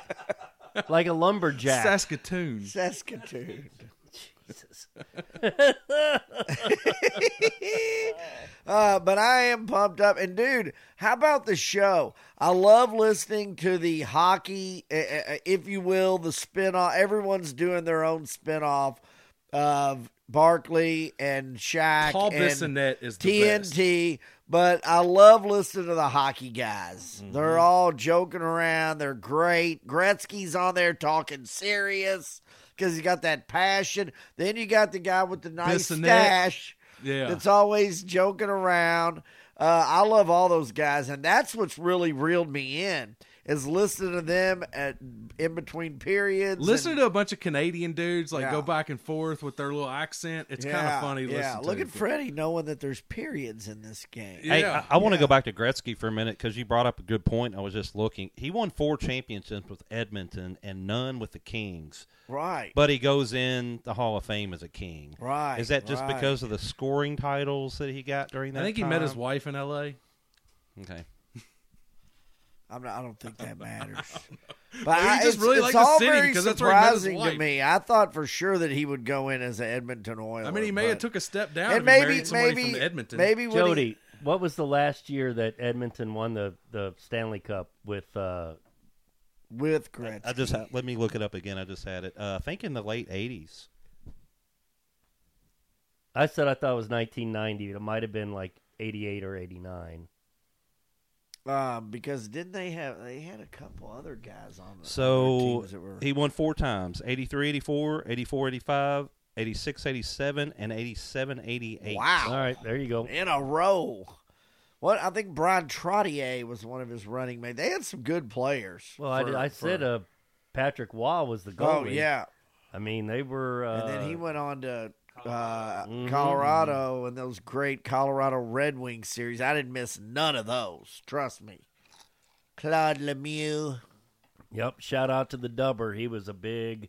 lumberjack. Saskatoon. Saskatoon. Jesus. But I am pumped up. And, dude, how about the show? I love listening to the hockey, if you will, the spinoff. Everyone's doing their own spinoff of Barkley and Shaq Paul and Bissonnette is the best. TNT. But I love listening to the hockey guys. Mm-hmm. They're all joking around. They're great. Gretzky's on there talking serious because he's got that passion. Then you got the guy with the nice Bissonnette. stash Yeah. that's always joking around. I love all those guys, and that's what's really reeled me in is listening to them in between periods. Listen to a bunch of Canadian dudes Yeah. go back and forth with their little accent. It's kind of funny to listen to. Look at Freddie knowing that there's periods in this game. Yeah. Hey, I want to go back to Gretzky for a minute because you brought up a good point. I was just looking. He won 4 championships with Edmonton and none with the Kings. Right. But he goes in the Hall of Fame as a King. Right, Is that just right. because of the scoring titles that he got during that I think he time? met his wife in L.A. Okay. I don't think that matters. But Maybe he just it's, really it's liked the all city very because that's where he met his surprising to wife. me. I thought for sure that he would go in as an Edmonton Oiler. I mean, he may have but- took a step down and if he married somebody maybe from Edmonton. Maybe when Jody, what was the last year that Edmonton won the Stanley Cup with? with Gretzky. I just let me look it up again. I just had it. I think in the late 80s. I said I thought it was 1990. It might have been like 88 or 89. Because didn't they had a couple other guys on the So teams that were he won 4 times: 83, 84, 84, 85, 86, 87, and 87, 88. wow All right, there you go. in a row. What I think Brian Trottier was one of his running mates. They had some good players. Well, I said Patrick Waugh was the goalie. Oh yeah, I mean, they were. and then he went on to Colorado, and those great Colorado Red Wings series. I didn't miss none of those. Trust me. Claude Lemieux. Yep. Shout out to the Dubber. He was a big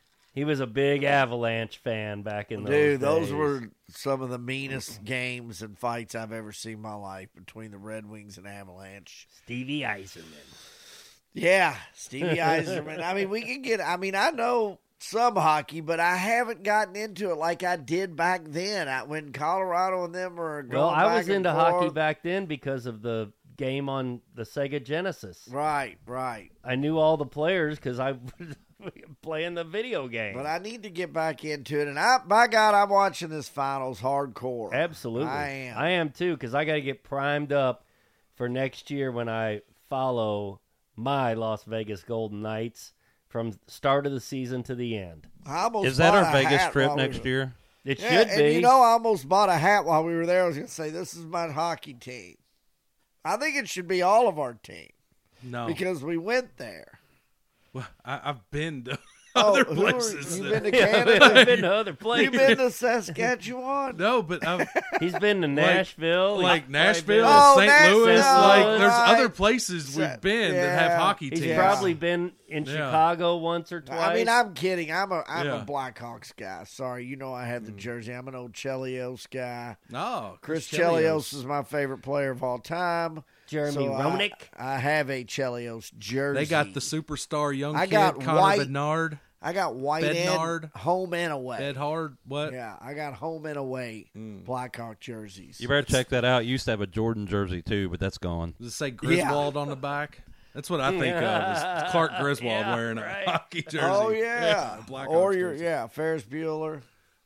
Avalanche fan back in those days. Dude, those were some of the meanest games and fights I've ever seen in my life between the Red Wings and Avalanche. Stevie Yzerman. Yeah, Stevie Yzerman. I know some hockey, but I haven't gotten into it like I did back then when Colorado and them were going Well, I back was and into forth. hockey back then because of the game on the Sega Genesis. Right. I knew all the players because I was playing the video game. But I need to get back into it, and by God, I'm watching this finals hardcore. Absolutely. I am too, because I got to get primed up for next year when I follow my Las Vegas Golden Knights from start of the season to the end. I almost Is that bought our a Vegas hat trip while we next were- year? It Yeah, should be. and I almost bought a hat while we were there. I was going to say, this is my hockey team. I think it should be all of our team No, because we went there. well, I've been to Oh, other who are- places. You've been to Yeah, Canada? I've been to other You've places. been to Saskatchewan? No, but I've He's been to Nashville. like He's Nashville, Oh, St. Louis. Nashville, Like there's right. other places we've been that have Yeah. hockey He's teams. probably been in Yeah. Chicago once or twice. I mean, I'm kidding. I'm a Yeah. Blackhawks guy. Sorry, I have the jersey. I'm an old Chelios guy. No, Chris Chelios is my favorite player of all time. Jeremy So Roenick. I have a Chelios jersey. They got the superstar young I kid got Connor white- Bednard. I got white Bednard. and home and away. Bedhard. What? Yeah, I got home and away Blackhawk jerseys. You better check that out. You used to have a Jordan jersey too, but that's gone. Does it say Griswold on the back? That's what I think of. Is Clark Griswold Yeah, wearing right. a hockey jersey. Oh yeah, Blackhawks or jersey. Ferris Bueller.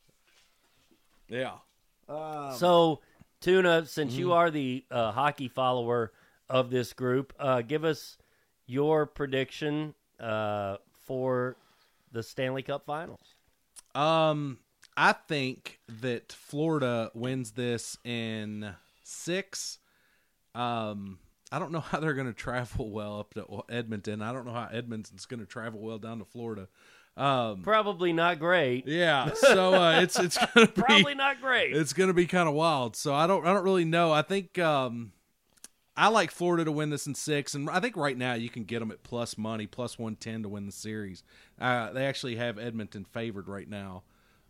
Yeah. So, Tuna, since you are the hockey follower of this group, give us your prediction for the Stanley Cup Finals. I think that Florida wins this in 6. I don't know how they're going to travel well up to Edmonton. I don't know how Edmonton's going to travel well down to Florida. Probably not great. Yeah, so it's going to be Probably not great. it's going to be kind of wild. So I don't really know. I think I like Florida to win this in 6, and I think right now you can get them at plus money, plus 110 to win the series. They actually have Edmonton favored right now,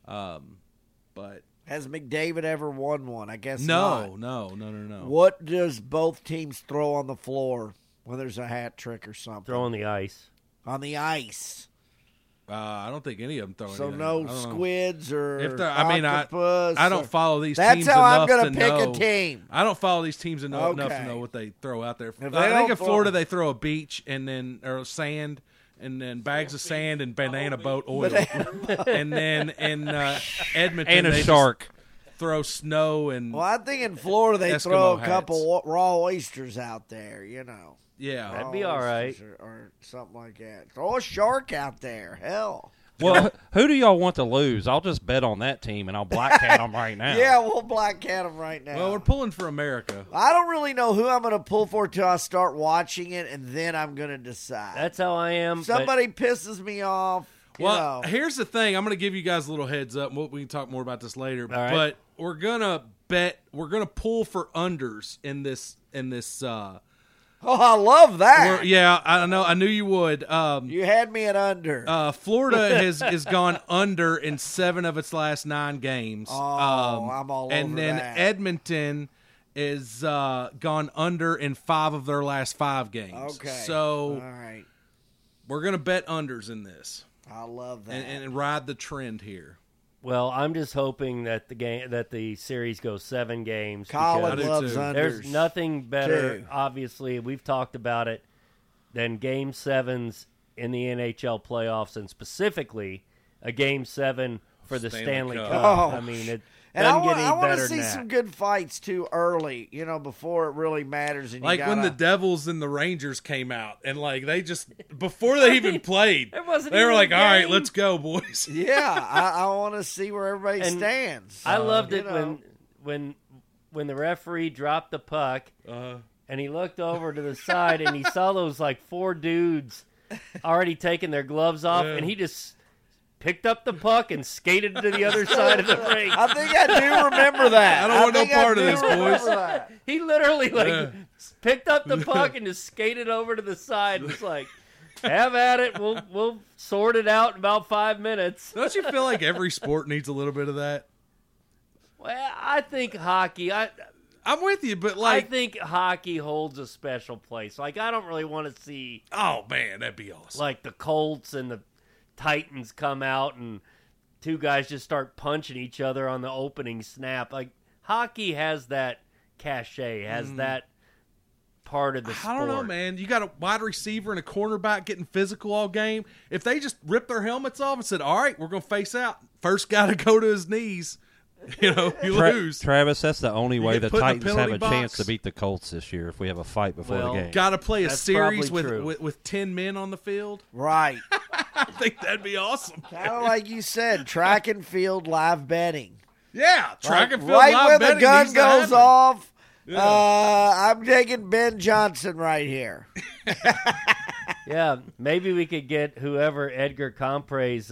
but Has McDavid ever won one? I guess no. not. No. What does both teams throw on the floor when there's a hat trick or something? Throw on the ice. On the ice. I don't think any of them throw So anything. no I don't know. squids or If they're- I mean, octopus. I don't follow these That's teams how I'm enough gonna to pick know. a team. I don't follow these teams enough to Okay. know what they throw out there. they I think don't in throw- Florida they throw a beach and then or sand and then bags of sand and banana boat oil, and then in Edmonton And a they just shark. throw snow and Well, I think in Florida they Eskimo throw a hats. couple raw oysters out there, yeah. That'd be Raw all right. oysters or something like that. Throw a shark out there. Hell. Well, who do y'all want to lose? I'll just bet on that team, and I'll black cat them right now. Yeah, we'll black cat them right now. Well, we're pulling for America. I don't really know who I'm going to pull for till I start watching it, and then I'm going to decide. That's how I am. but Somebody pisses me off. Well, here's the thing. I'm going to give you guys a little heads up. We can talk more about this later. All right. But we're gonna bet. We're gonna pull for unders in this. Oh, I love that. Yeah, I know. I knew you would. You had me at under. Florida has gone under in 7 of its last 9 games. I'm all and over then that. Edmonton is gone under in 5 of their last 5 games. Okay. So all right. we're gonna bet unders in this I love that. and ride the trend here. Well, I'm just hoping that the series goes 7 games. Colin I do loves too. unders. There's nothing better, Too. obviously, we've talked about it, than Game 7s in the NHL playoffs, and specifically a Game 7 for the Stanley Cup. Cup. Oh. I mean, it And I doesn't get any want better to than see that. some good fights too early, before it really matters. And you Like when the gotta- Devils and the Rangers came out, and like they just before they even played, There wasn't they were even a like, "All right, game." let's go, boys." yeah, I want to see where everybody And stands. I loved it you know. when the referee dropped the puck Uh, and he looked over to the side and he saw those like 4 dudes already taking their gloves off, Yeah. and he just picked up the puck and skated to the other side of the rink. I think I do remember that. I don't want no think I part of do this, remember boys. that. He literally picked up the puck and just skated over to the side and was like, have at it. We'll sort it out in about 5 minutes. Don't you feel like every sport needs a little bit of that? Well, I think hockey. I'm with you, but I think hockey holds a special place. Like, I don't really want to see oh man, that'd be awesome. like the Colts and the Titans come out and two guys just start punching each other on the opening snap. Like, hockey has that cachet, has that part of the sport. I don't know, man. You got a wide receiver and a cornerback getting physical all game. If they just ripped their helmets off and said, "All right, we're going to face out," first guy to go to his knees, you lose. Travis, that's the only way the put in a Titans have penalty a box. chance to beat the Colts this year if we have a fight before Well, the game. Got to play a That's series probably true. with 10 men on the field. Right. I think that'd be awesome. Kind of like you said, track and field live betting. Yeah, track and field right live when betting the gun needs to goes happen. off, Yeah. I'm taking Ben Johnson right here. Yeah, maybe we could get whoever Edgar Compre's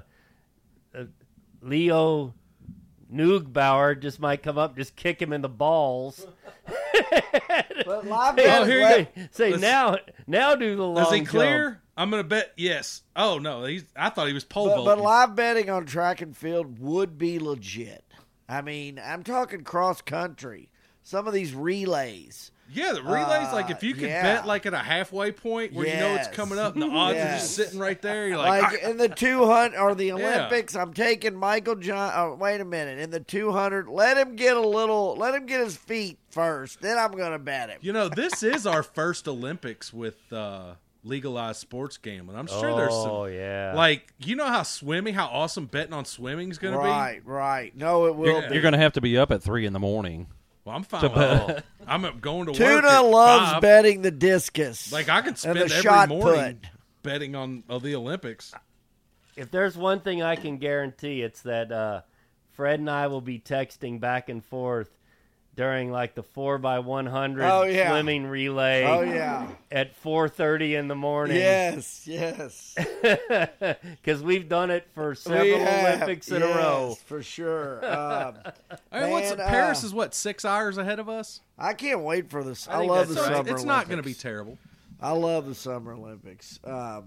Leo Neugbauer just might come up, just kick him in the balls. But live Say, betting, here you go. say Let's- now do the long Is he jump. clear? I'm going to bet yes. Oh, no. I thought he was pole but vaulting. live betting on track and field would be legit. I mean, I'm talking cross country. Some of these relays. Yeah, the relays, like if you could yeah. bet like at a halfway point where you know it's Yes. coming up and the odds are Yes. just sitting right there, you're like, Like in the 200 or the Yeah. Olympics, I'm taking Michael John. Oh, wait a minute. In the 200, let him get his feet first. Then I'm going to bet him. you know, this is our first Olympics with legalized sports gambling. I'm sure there's some, Oh yeah, like, you know how awesome betting on swimming is going to be? Right. No, it will You're going to have to be up at 3 in the morning. Well, I'm fine with that. I'm going to work Tuna at loves 5. betting the discus. Like, I could and spend the every shot morning put. betting on the Olympics. if there's one thing I can guarantee, it's that Fred and I will be texting back and forth during like the 4x100 Oh, yeah. swimming relay Oh, yeah. at 4:30 in the morning. Yes. Because we've done it for We several have. Olympics in a row. Yes, for sure. I mean, Man, Paris is what, 6 hours ahead of us? I can't wait for this. I think love the that's right. Summer It's not going to be Olympics. terrible. I love the Summer Olympics.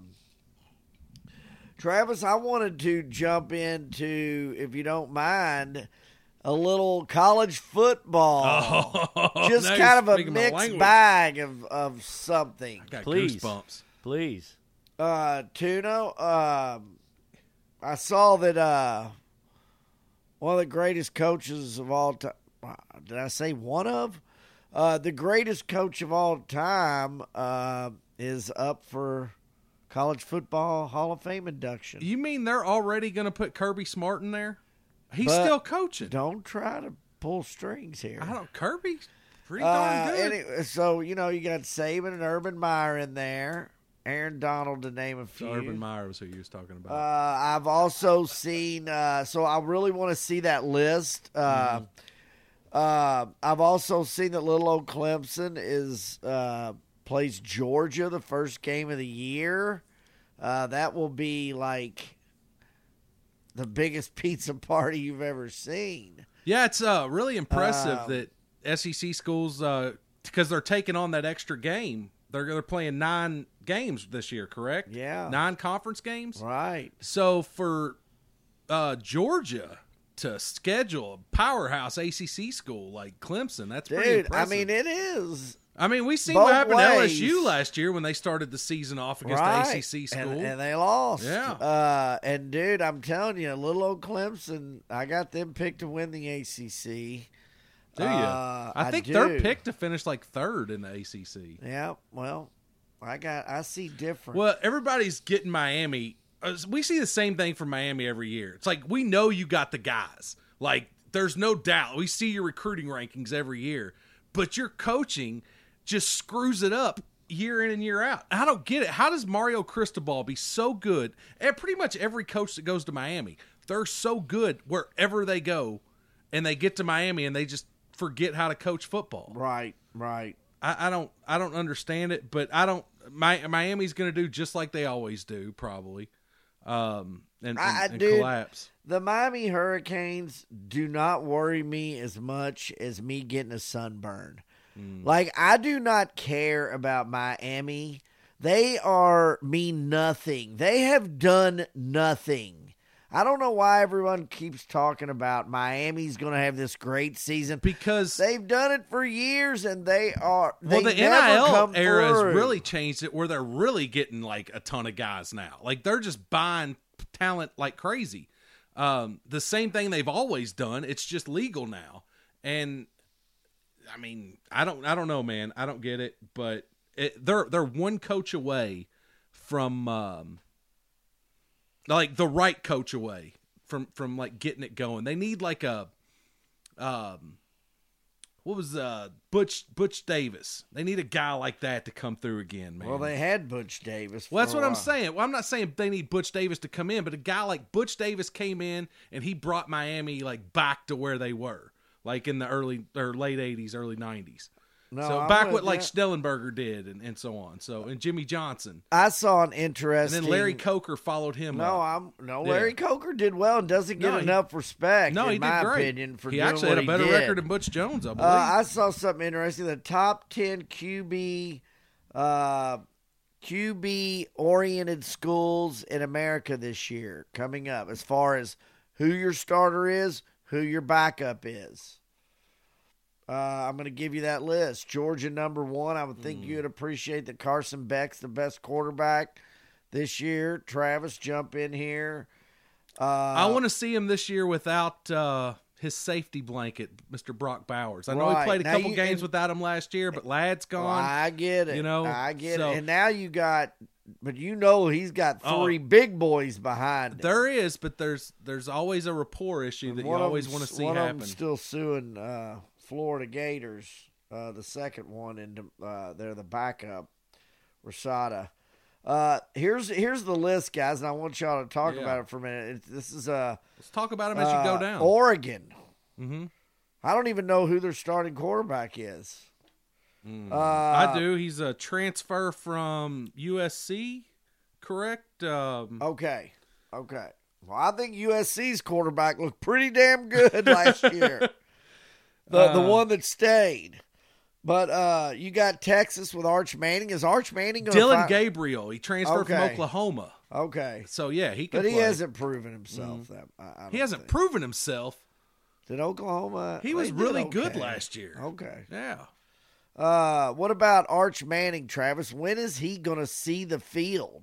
Travis, I wanted to jump into, if you don't mind, a little college football. Just now kind you're of a speaking my mixed language. bag of something. Got Please. goosebumps. Please. Tuna, I saw that one of the greatest coaches of all time, did I say one of? The greatest coach of all time is up for College Football Hall of Fame induction. You mean they're already going to put Kirby Smart in there? He's But still coaching. Don't try to pull strings here. Kirby's pretty darn good. Anyway, so, you got Saban and Urban Meyer in there, Aaron Donald to name a few. So Urban Meyer was who you was talking about. I've also seen, so I really want to see that list. I've also seen that little old Clemson plays Georgia the first game of the year. That will be like the biggest pizza party you've ever seen. Yeah, it's really impressive that SEC schools, because they're taking on that extra game. They're playing 9 games this year, correct? Yeah. 9 conference games. Right. So for Georgia to schedule a powerhouse ACC school like Clemson, that's pretty Dude, impressive. I mean, it is. we seen both what happened ways. to LSU last year when they started the season off against Right. the ACC school. And they lost. Yeah. And, dude, I'm telling you, little old Clemson, I got them picked to win the ACC. Do you? I think do. they're picked to finish like 3rd in the ACC. Yeah, well, I see different. Well, everybody's getting Miami. We see the same thing from Miami every year. It's like, we know you got the guys. Like, there's no doubt. We see your recruiting rankings every year. But your coaching just screws it up year in and year out. I don't get it. How does Mario Cristobal be so good? And pretty much every coach that goes to Miami, they're so good wherever they go, and they get to Miami and they just forget how to coach football. Right. I don't understand it, but Miami's going to do just like they always do, probably. and dude, collapse. The Miami Hurricanes do not worry me as much as me getting a sunburn. Like, I do not care about Miami. They mean nothing. They have done nothing. I don't know why everyone keeps talking about Miami's going to have this great season. Because they've done it for years, and the NIL era has really changed it where they're really getting like a ton of guys now. Like, they're just buying talent like crazy. The same thing they've always done. It's just legal now. And I mean, I don't know, man. I don't get it, but they're one coach away from like the right coach away from like getting it going. They need like a Butch Davis. They need a guy like that to come through again, man. Well, they had Butch Davis. Well, that's what I'm saying. Well, I'm not saying they need Butch Davis to come in, but a guy like Butch Davis came in and he brought Miami like back to where they were, like in the early or late '80s, early '90s. No, so I'm back what like Snellenberger did and so on. So and Jimmy Johnson. I saw an interesting. And then Larry Coker followed him. Larry Coker did well and doesn't get enough respect. No, he in my did great. Opinion, for he doing actually what had a better he did. record than Butch Jones, I believe. I saw something interesting. The top 10 QB oriented schools in America this year coming up, as far as who your starter is, who your backup is. I'm going to give you that list. Georgia, number 1. I would think you would appreciate that Carson Beck's the best quarterback this year. Travis, jump in here. I want to see him this year without his safety blanket, Mr. Brock Bowers. I know he played a couple games without him last year, but Ladd's gone. Well, I get it. I get it. And now you got – but he's got 3 big boys behind him. There is, but there's always a rapport issue that you always want to see happen. One of them still suing Florida Gators, the second one, and they're the backup, Rashada. Here's the list, guys, and I want y'all to talk about it for a minute. Let's talk about them as you go down. Oregon. Mm-hmm. I don't even know who their starting quarterback is. I do. He's a transfer from USC, correct? Okay. Well, I think USC's quarterback looked pretty damn good last year. The one that stayed. But you got Texas with Arch Manning. Is Arch Manning going to Dylan Gabriel. He transferred from Oklahoma. Okay. So, yeah, he can But he play. hasn't proven himself. He hasn't proven himself. Did Oklahoma? He was really good last year. Okay. Yeah. What about Arch Manning, Travis? When is he going to see the field?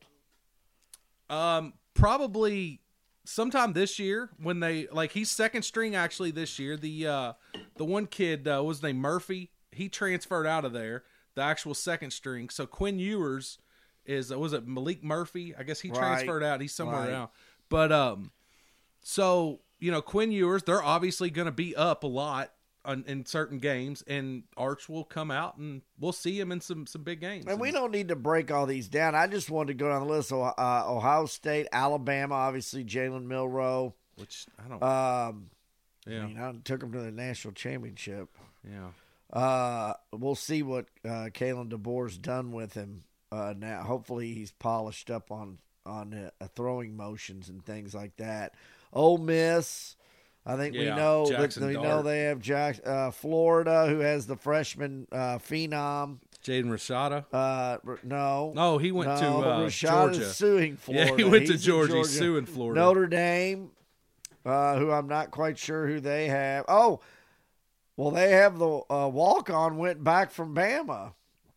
Probably sometime this year when he's second string actually this year. The one kid was named Murphy. He transferred out of there, the actual second string. So Quinn Ewers was it Malik Murphy? I guess he transferred out. He's somewhere now. But so Quinn Ewers, they're obviously going to be up a lot in certain games, and Arch will come out and we'll see him in some big games. And we don't need to break all these down. I just wanted to go down the list. So, Ohio State, Alabama, obviously Jalen Milroe, which I don't. I took him to the national championship. Yeah. We'll see what Kalen DeBoer's done with him now. Hopefully, he's polished up on throwing motions and things like that. Ole Miss. I think we know they have Florida, who has the freshman phenom. Jaden Rashada? No, he went to Rashada's Georgia. Suing Florida. Yeah, he went to Georgia. He's suing Florida. Notre Dame, who I'm not quite sure who they have. Oh, well, they have the walk-on went back from Bama.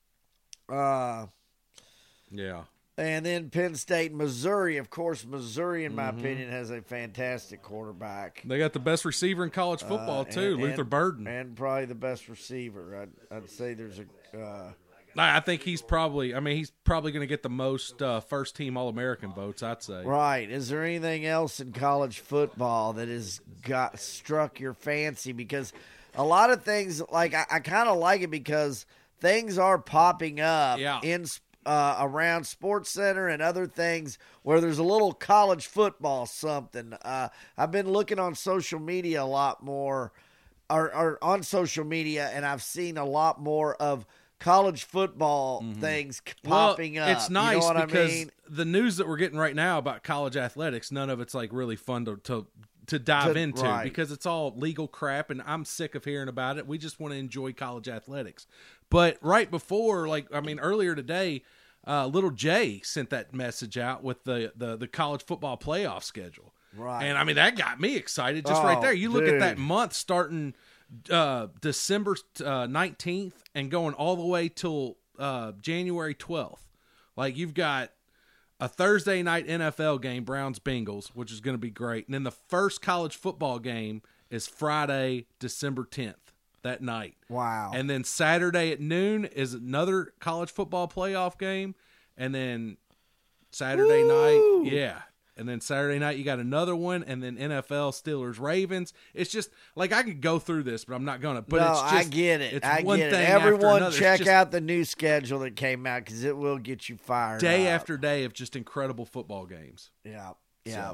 Yeah. And then Penn State, Missouri. Of course, Missouri, in my opinion, has a fantastic quarterback. They got the best receiver in college football, too, Luther Burden. And probably the best receiver. I'd say there's a I think he's probably going to get the most first-team All-American votes, I'd say. Right. Is there anything else in college football that has struck your fancy? Because a lot of things, like I kind of like it because things are popping up in around Sports Center and other things where there's a little college football something. I've been looking on social media a lot more, or on social media, and I've seen a lot more of college football things popping up. It's nice you know what because I mean? the news that we're getting right now about college athletics, none of it's like really fun to dive into right. because it's all legal crap, and I'm sick of hearing about it. We just want to enjoy college athletics. But right before, earlier today, Little Jay sent that message out with the college football playoff schedule. Right. And, I mean, that got me excited just right there. You look at that dude. month starting December 19th and going all the way till January 12th. Like, you've got a Thursday night NFL game, Browns-Bengals, which is going to be great. And then the first college football game is Friday, December 10th, that night. Wow. And then Saturday at noon is another college football playoff game. And then Saturday night, yeah. And then Saturday night, you got another one. And then NFL, Steelers, Ravens. It's just, like, I could go through this, but I'm not going to. But no, it's just, I get it. It's I one get it. thing after Everyone another. It's check just out the new schedule that came out because it will get you fired day up. after day of just incredible football games. Yeah. Yeah.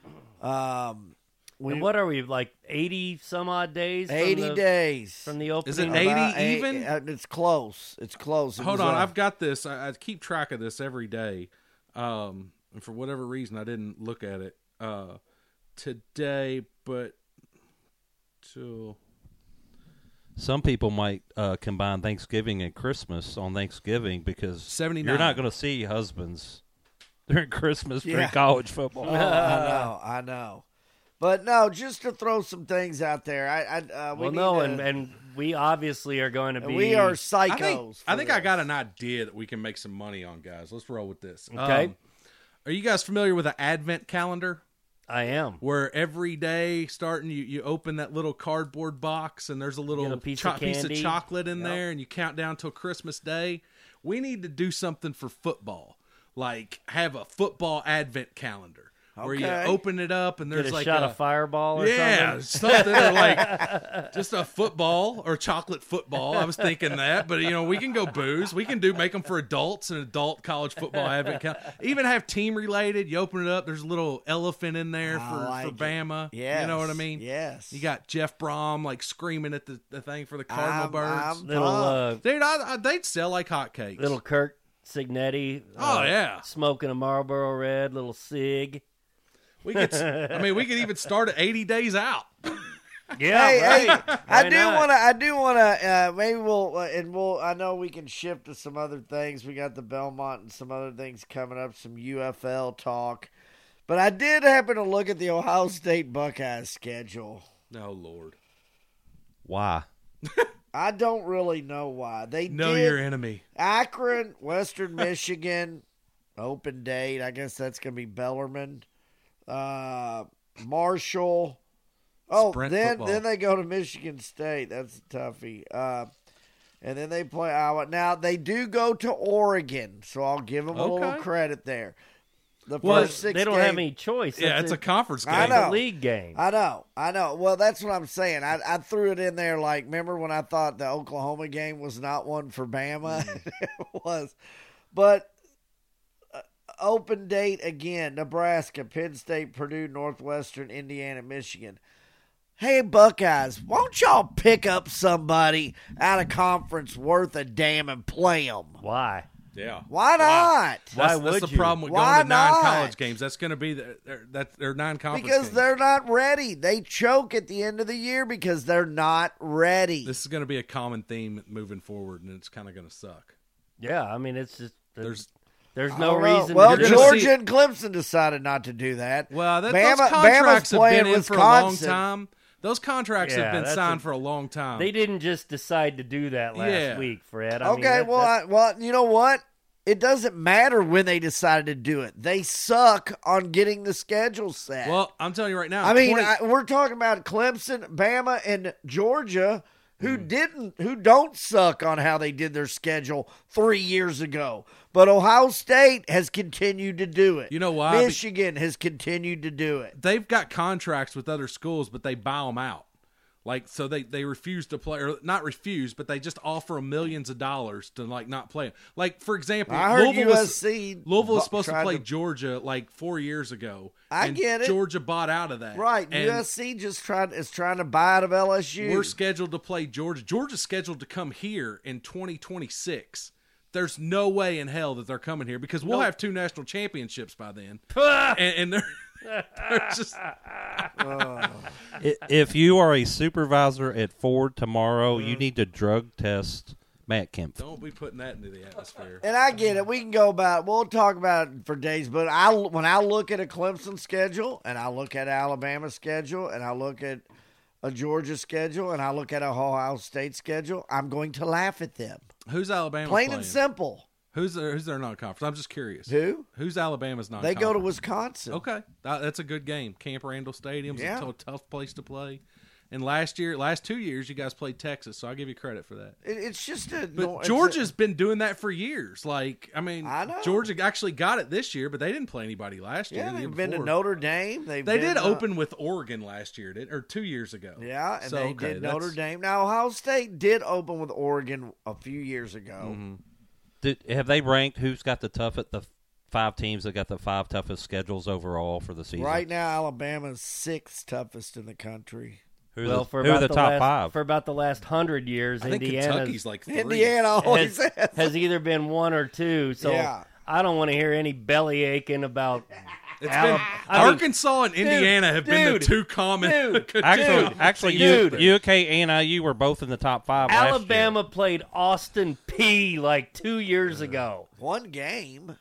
And what are we, like 80 some odd days? 80 days. From the opening? Is it About 80 even? It's close. It's close. It Hold was, on, I've got this. I keep track of this every day. And for whatever reason, I didn't look at it today, but till Some people might combine Thanksgiving and Christmas on Thanksgiving because 79. you're not going to see husbands during Christmas during Yeah. college football. I know. But no, just to throw some things out there. And we obviously are going to be. we are I psychos. think I got an idea that we can make some money on, guys. Let's roll with this. Okay. Are you guys familiar with an advent calendar? I am. Where every day starting you open that little cardboard box and there's a little Get a piece of piece of candy. chocolate in there and you count down till Christmas Day. We need to do something for football, like have a football advent calendar where you Okay. open it up and there's Get a like shot of Fireball or yeah, something. something or like just a football or chocolate football. I was thinking that, but we can go booze. We can make them for adults, an adult college football advent calendar. Even have team related. You open it up, there's a little elephant in there I for like it. Bama. Yes. You know what I mean? Yes. You got Jeff Brom like screaming at the thing for the Cardinal Birds. I'm Little pumped. Dude, they'd sell like hotcakes. little Kirk Signetti. Oh, yeah. Smoking a Marlboro Red, little cig. We could even start at 80 days out. Yeah, Hey, right. I Why do not? want to. Maybe we'll. I know we can shift to some other things. We got the Belmont and some other things coming up. Some UFL talk, but I did happen to look at the Ohio State Buckeyes schedule. Oh, Lord. Why? I don't really know why they Know did. your enemy. Akron, Western Michigan, open date. I guess that's gonna be Bellarmine, Marshall. Oh, Sprint then football. they go to Michigan State. That's a toughie. And then they play Iowa. Now they do go to Oregon, so I'll give them a little Okay. credit there. The Well, first six They don't games, have any choice. Yeah, That's it's a conference game. I it's know. a league game. I know. Well, that's what I'm saying. I threw it in there like, remember when I thought the Oklahoma game was not one for Bama? It was. But open date again, Nebraska, Penn State, Purdue, Northwestern, Indiana, Michigan. Hey, Buckeyes, won't y'all pick up somebody out of conference worth a damn and play them? Why? Yeah. Why not? Why That's would the you? problem with Why going to 9 not? college games. That's going to be they're 9 conference Because games. they're not ready. They choke at the end of the year because they're not ready. This is going to be a common theme moving forward, and it's kind of going to suck. Yeah, I mean, it's just There's there's I no don't know. reason. Well, You're gonna Georgia see- and Clemson decided not to do that. well, those Bama- contracts Bama's have playing been in for a long Wisconsin. time. Those contracts Yeah, have been that's signed a- for a long time. They didn't just decide to do that last Yeah. week, Fred. I mean, Okay, that- well, that's- you know what? It doesn't matter when they decided to do it. They suck on getting the schedule set. Well, I'm telling you right now. I mean, 20 we're talking about Clemson, Bama, and Georgia, who Mm-hmm. who don't suck on how they did their schedule 3 years ago. But Ohio State has continued to do it. You know why? Michigan has continued to do it. they've got contracts with other schools, but they buy them out. Like, so they refuse to play, or not refuse, but they just offer them millions of dollars to like not play. Like, for example, I heard USC Louisville was supposed to tried play to- Georgia like 4 years ago. I and get it. Georgia bought out of that. Right. And USC is trying to buy out of LSU. we're scheduled to play Georgia. Georgia's scheduled to come here in 2026. There's no way in hell that they're coming here because we'll have 2 national championships by then. and they're just If you are a supervisor at Ford tomorrow, you need to drug test Matt Kempf. don't be putting that into the atmosphere. And I get it. We can go about. We'll talk about it for days. But when I look at a Clemson schedule, and I look at Alabama schedule, and I look at a Georgia schedule, and I look at a Ohio State schedule, I'm going to laugh at them. Who's Alabama Plain playing? and simple. Who's their non-conference? I'm just curious. Who? Who's Alabama's They non-conference? go to Wisconsin. Okay, that's a good game. Camp Randall Stadium's Yeah. a tough place to play. And last 2 years, you guys played Texas, so I'll give you credit for that. It's just a. But Georgia's been doing that for years. Like, I mean, I know. Georgia actually got it this year, but they didn't play anybody last year. Yeah, the year they've been to before. Notre Dame. They been, did open with Oregon last year, or 2 years ago. Yeah, and So, they okay, did Notre that's- Dame. Now Ohio State did open with Oregon a few years ago. Have they ranked who's got the 5 teams that got the 5 toughest schedules overall for the season? Right now, Alabama's 6th toughest in the country. Who Well, are for who are about the top last, 5? for about the last 100 years, I think Indiana Kentucky's like 3. Indiana always has either been 1 or 2. So Yeah. I don't want to hear any belly aching about. It's Alabama. been, I mean, Arkansas and Indiana have been the dude, 2 common. Actually, Dude. UK and IU were both in the top 5 last year. Alabama played Austin P like 2 years ago. One game.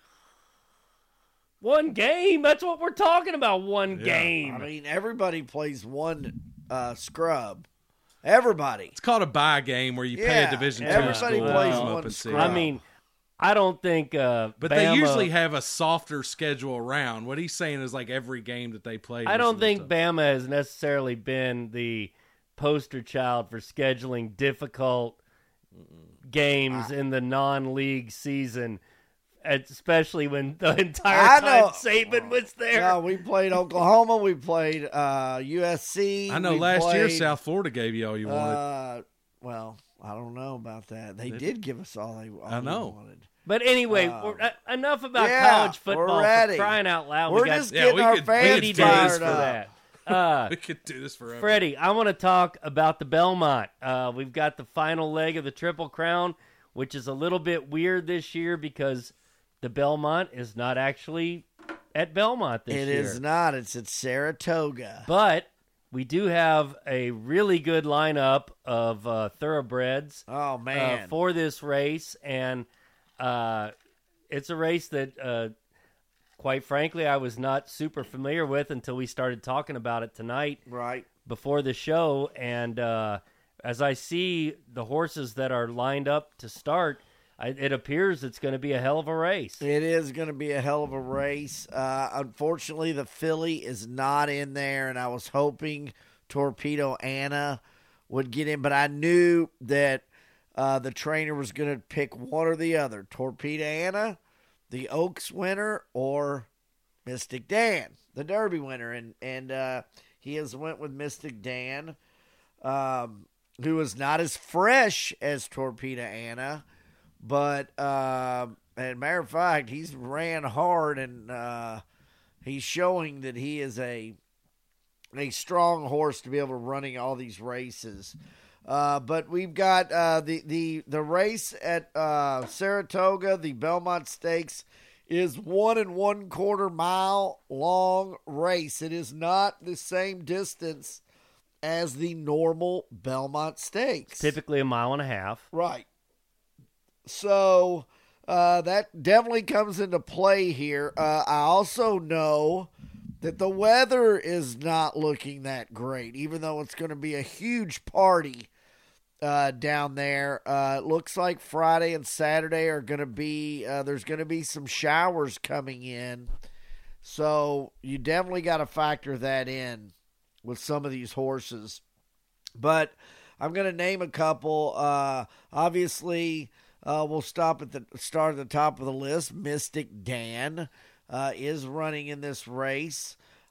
One game. That's what we're talking about. One game. I mean, everybody plays one scrub. Everybody. It's called a bye game where you pay Yeah, a Division II everybody school to plays come one up and see. scrub. I mean, I don't think. But Bama, they usually have a softer schedule around. What he's saying is like every game that they play. I don't think Bama has necessarily been the poster child for scheduling difficult games in the non-league season, especially when the entire I time know. Saban was there. No, we played Oklahoma. We played USC. I know we last year played, South Florida gave you all you wanted. Well, I don't know about that. They did give us all they I know. wanted. But anyway, enough about college we're football. ready. For crying out loud, We're we got just Yeah, getting we our could- fans 80 do this days fired for up. that. We could do this forever. Freddie, I want to talk about the Belmont. We've got the final leg of the Triple Crown, which is a little bit weird this year because the Belmont is not actually at Belmont this It year. is not. It's at Saratoga. But we do have a really good lineup of thoroughbreds Oh, man. for this race, and it's a race that, quite frankly, I was not super familiar with until we started talking about it tonight Right. before the show. And as I see the horses that are lined up to start, it appears it's going to be a hell of a race. It is going to be a hell of a race. Unfortunately, the filly is not in there, and I was hoping Torpedo Anna would get in, but I knew that the trainer was going to pick one or the other. Torpedo Anna, the Oaks winner, or Mystic Dan, the Derby winner. And he has went with Mystic Dan, who is not as fresh as Torpedo Anna. But, as a matter of fact, he's ran hard, and he's showing that he is a strong horse to be able to running all these races. But we've got the race at Saratoga, the Belmont Stakes, is 1 1/4 mile long race. It is not the same distance as the normal Belmont Stakes. Typically a mile and a half. Right. So that definitely comes into play here. I also know that the weather is not looking that great, even though it's going to be a huge party down there. It looks like Friday and Saturday are going to be, there's going to be some showers coming in. So you definitely got to factor that in with some of these horses. But I'm going to name a couple. Obviously, we'll start at the top of the list. Mystic Dan is running in this race.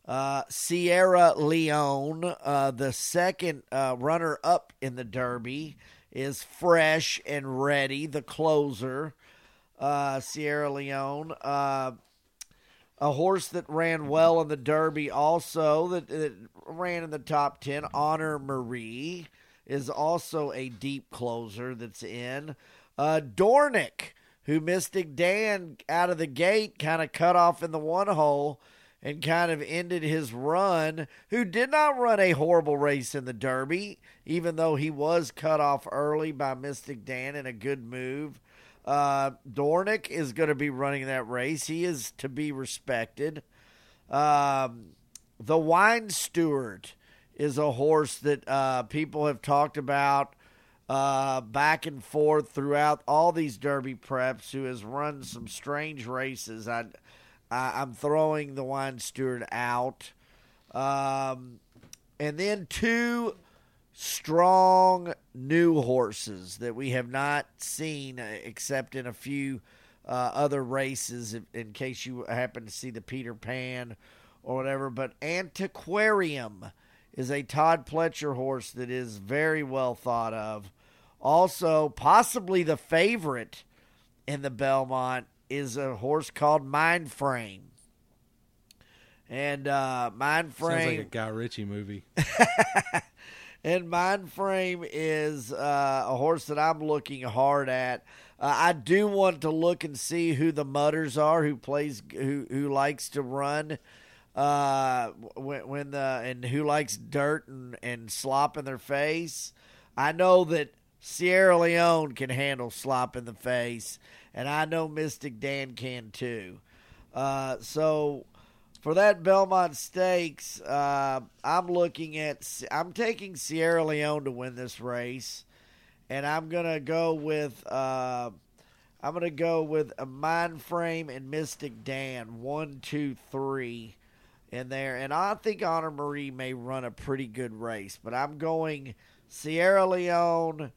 Sierra Leone, the second runner-up in the Derby, is fresh and ready, the closer. Sierra Leone. A horse that ran well in the Derby also, that ran in the top 10, Honor Marie, is also a deep closer that's in. Dornick, who Mystic Dan out of the gate kind of cut off in the one hole and kind of ended his run, who did not run a horrible race in the Derby, even though he was cut off early by Mystic Dan in a good move. Dornick is going to be running that race. He is to be respected. The Wine Steward is a horse that people have talked about back and forth throughout all these Derby preps, who has run some strange races. I'm throwing the Wine Steward out. And then two strong new horses that we have not seen except in a few other races, in case you happen to see the Peter Pan or whatever. But Antiquarium is a Todd Pletcher horse that is very well thought of. Also, possibly the favorite in the Belmont is a horse called Mindframe. And Mindframe sounds like a Guy Ritchie movie. And Mindframe is a horse that I'm looking hard at. I do want to look and see who the mutters are, who likes to run, and who likes dirt and slop in their face. I know that Sierra Leone can handle slop in the face, and I know Mystic Dan can too. So for that Belmont Stakes, I'm taking Sierra Leone to win this race, and I'm gonna go with a Mindframe and Mystic Dan, 1, 2, 3 in there, and I think Honor Marie may run a pretty good race, but I'm going Sierra Leone,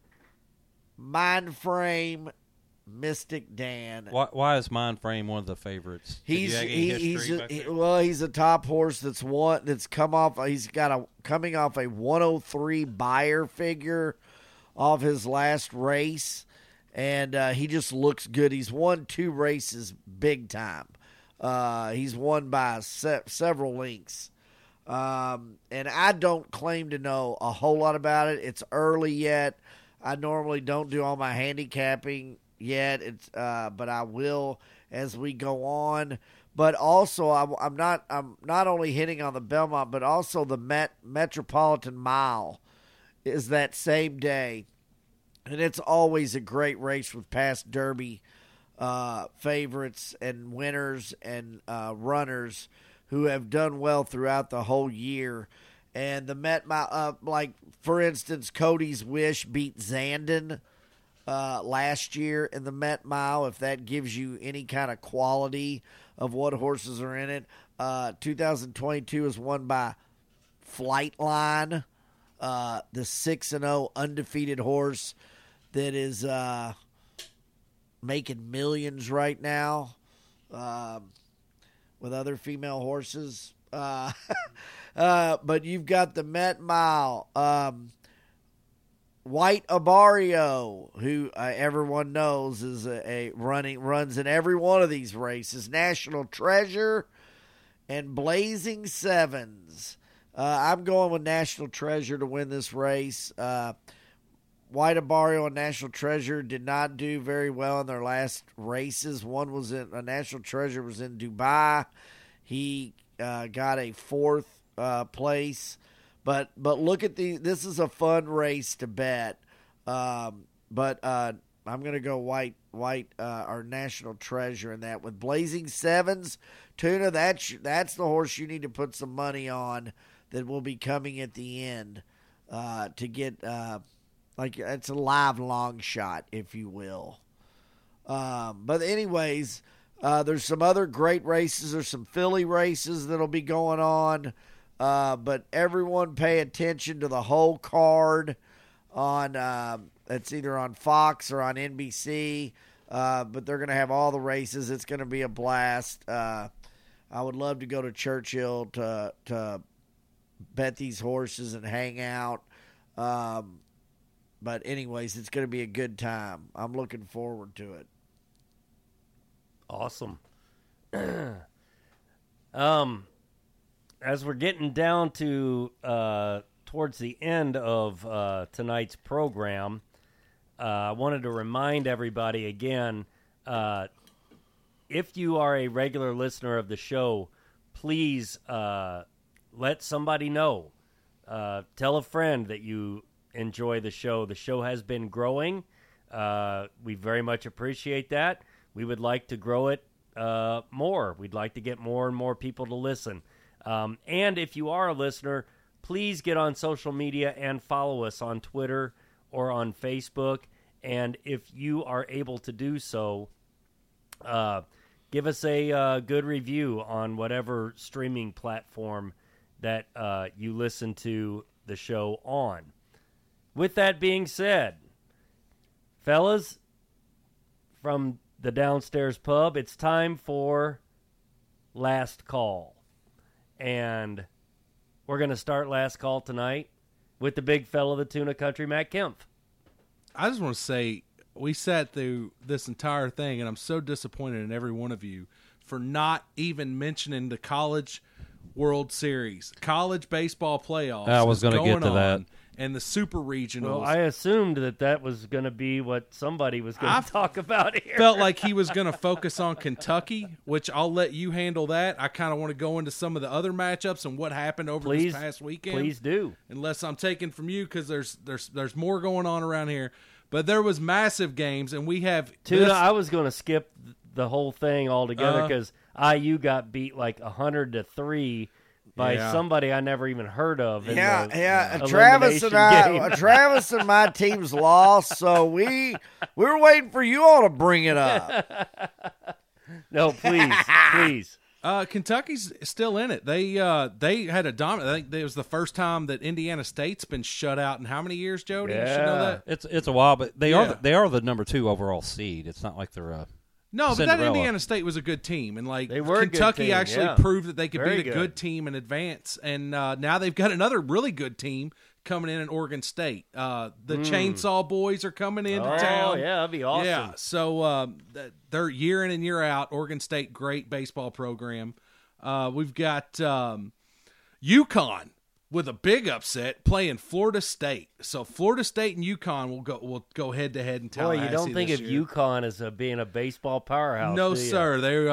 Mindframe, Mystic Dan. Why is Mindframe one of the favorites? He's a top horse that's come off. He's coming off a 103 buyer figure off his last race, and he just looks good. He's won 2 races big time. He's won by several lengths. And I don't claim to know a whole lot about it. It's early yet. I normally don't do all my handicapping yet. But I will as we go on. But also, I'm not only hitting on the Belmont, but also the Metropolitan Mile is that same day, and it's always a great race with past Derby favorites and winners and runners who have done well throughout the whole year. And the Met Mile, like for instance, Cody's Wish beat Zandon last year in the Met Mile, if that gives you any kind of quality of what horses are in it. 2022 is won by Flightline, the 6-0 undefeated horse that is making millions right now with other female horses. But you've got the Met Mile. White Abarrio, who everyone knows is runs in every one of these races. National Treasure and Blazing Sevens. I'm going with National Treasure to win this race. White Abarrio and National Treasure did not do very well in their last races. One was National Treasure was in Dubai. He got a 4th place. But look at this is a fun race to bet. But I'm going to go white or National Treasure in that. With Blazing Sevens, Tuna, that's the horse you need to put some money on that will be coming at the end to get it's a live long shot, if you will. But anyways, there's some other great races. There's some Philly races that'll be going on. But everyone pay attention to the whole card on it's either on Fox or on NBC. But they're going to have all the races. It's going to be a blast. I would love to go to Churchill to bet these horses and hang out. But anyways, it's going to be a good time. I'm looking forward to it. Awesome. As we're getting down to towards the end of tonight's program, I wanted to remind everybody again, if you are a regular listener of the show, please let somebody know. Tell a friend that you enjoy the show. The show has been growing. We very much appreciate that. We would like to grow it more. We'd like to get more and more people to listen. And if you are a listener, please get on social media and follow us on Twitter or on Facebook. And if you are able to do so, give us a good review on whatever streaming platform that you listen to the show on. With that being said, fellas, from the Downstairs Pub, it's time for Last Call. And we're going to start Last Call tonight with the big fella of the Tuna Country, Matt Kempf. I just want to say, we sat through this entire thing, and I'm so disappointed in every one of you for not even mentioning the College World Series, college baseball playoffs. I was going to get to that. And the Super Regionals. Well, I assumed that was going to be what somebody was going to talk about here. Felt like he was going to focus on Kentucky, which I'll let you handle that. I kind of want to go into some of the other matchups and what happened over this past weekend. Please do. Unless I'm taking from you, because there's more going on around here. But there was massive games, and we have Tuna. I was going to skip the whole thing altogether because IU got beat like 100-3 by somebody I never even heard of. Travis and my team's lost, so we were waiting for you all to bring it up. No, please. Kentucky's still in it. They had a dominant. I think it was the first time that Indiana State's been shut out in how many years, Jody? Yeah. You should know that. It's a while, but they are the number 2 overall seed. It's not like they're No, but Cinderella. that Indiana State was a good team, and They were a good Kentucky team, actually proved that they could Very beat a good team and advance. And now they've got another really good team coming in Oregon State. The Chainsaw Boys are coming into town. Oh, yeah, that'd be awesome. Yeah, so they're year in and year out. Oregon State, great baseball program. We've got UConn with a big upset playing Florida State. So Florida State and UConn will go head to head in Tallahassee. Boy, you don't think of UConn as being a baseball powerhouse? No, do you? sir. They're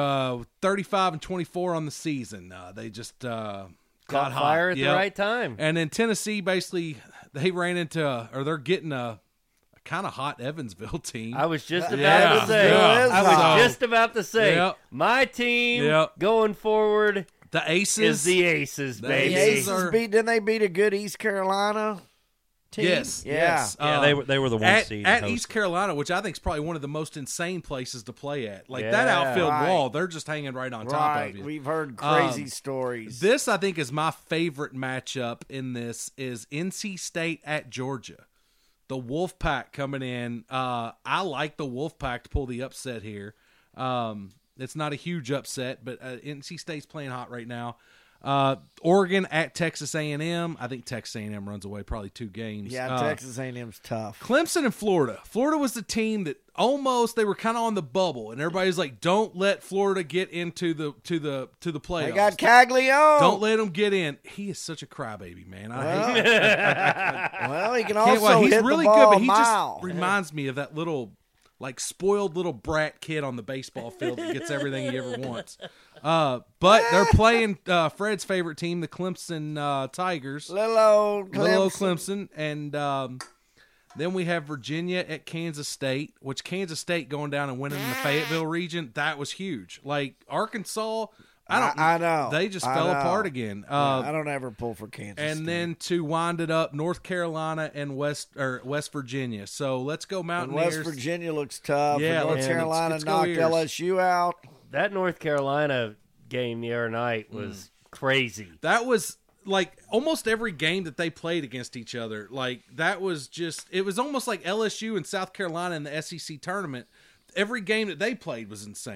35-24 on the season. They just got Caught hot. fire at the Yep. right time. And then Tennessee, basically, they ran into, or they're getting a kind of hot Evansville team. I was just about Yeah. to say. Yeah. I was So- just about to say. Yep. My team Yep. going forward The Aces. is the Aces, The baby. The Aces Aces didn't they beat a good East Carolina team? Yes. Yeah. Yes. Yeah, they were the one at, seed at host. East Carolina, which I think is probably one of the most insane places to play at. Like that Yeah. outfield Right. wall, they're just hanging right on top Right. of you. We've heard crazy stories. This, I think, is my favorite matchup in this is NC State at Georgia. The Wolfpack coming in. I like the Wolfpack to pull the upset here. It's not a huge upset, but NC State's playing hot right now. Oregon at Texas A&M. I think Texas A&M runs away probably 2 games. Yeah, Texas A&M's tough. Clemson and Florida. Florida was the team that they were kind of on the bubble, and everybody's like, "Don't let Florida get into the playoffs. They got Caglione. Don't let him get in." He is such a crybaby, man. I hate Well, he can Can't also lie. He's hit really the good, ball but he a mile. just reminds me of that little, like, spoiled little brat kid on the baseball field that gets everything he ever wants. But they're playing Fred's favorite team, the Clemson Tigers. Little old Little old Clemson. Clemson. And then we have Virginia at Kansas State, which Kansas State going down and winning in the Fayetteville region, that was huge. Like, Arkansas, I know. They just I fell know. apart again. I don't ever pull for Kansas And State. then to wind it up, North Carolina and West Virginia. So let's go And Mountaineers. West Virginia looks tough. Yeah, and North let's- Carolina let's go knocked Ears. LSU out. That North Carolina game the other night was crazy. That was like almost every game that they played against each other. Like that was just, it was almost like LSU and South Carolina in the SEC tournament. Every game that they played was insane.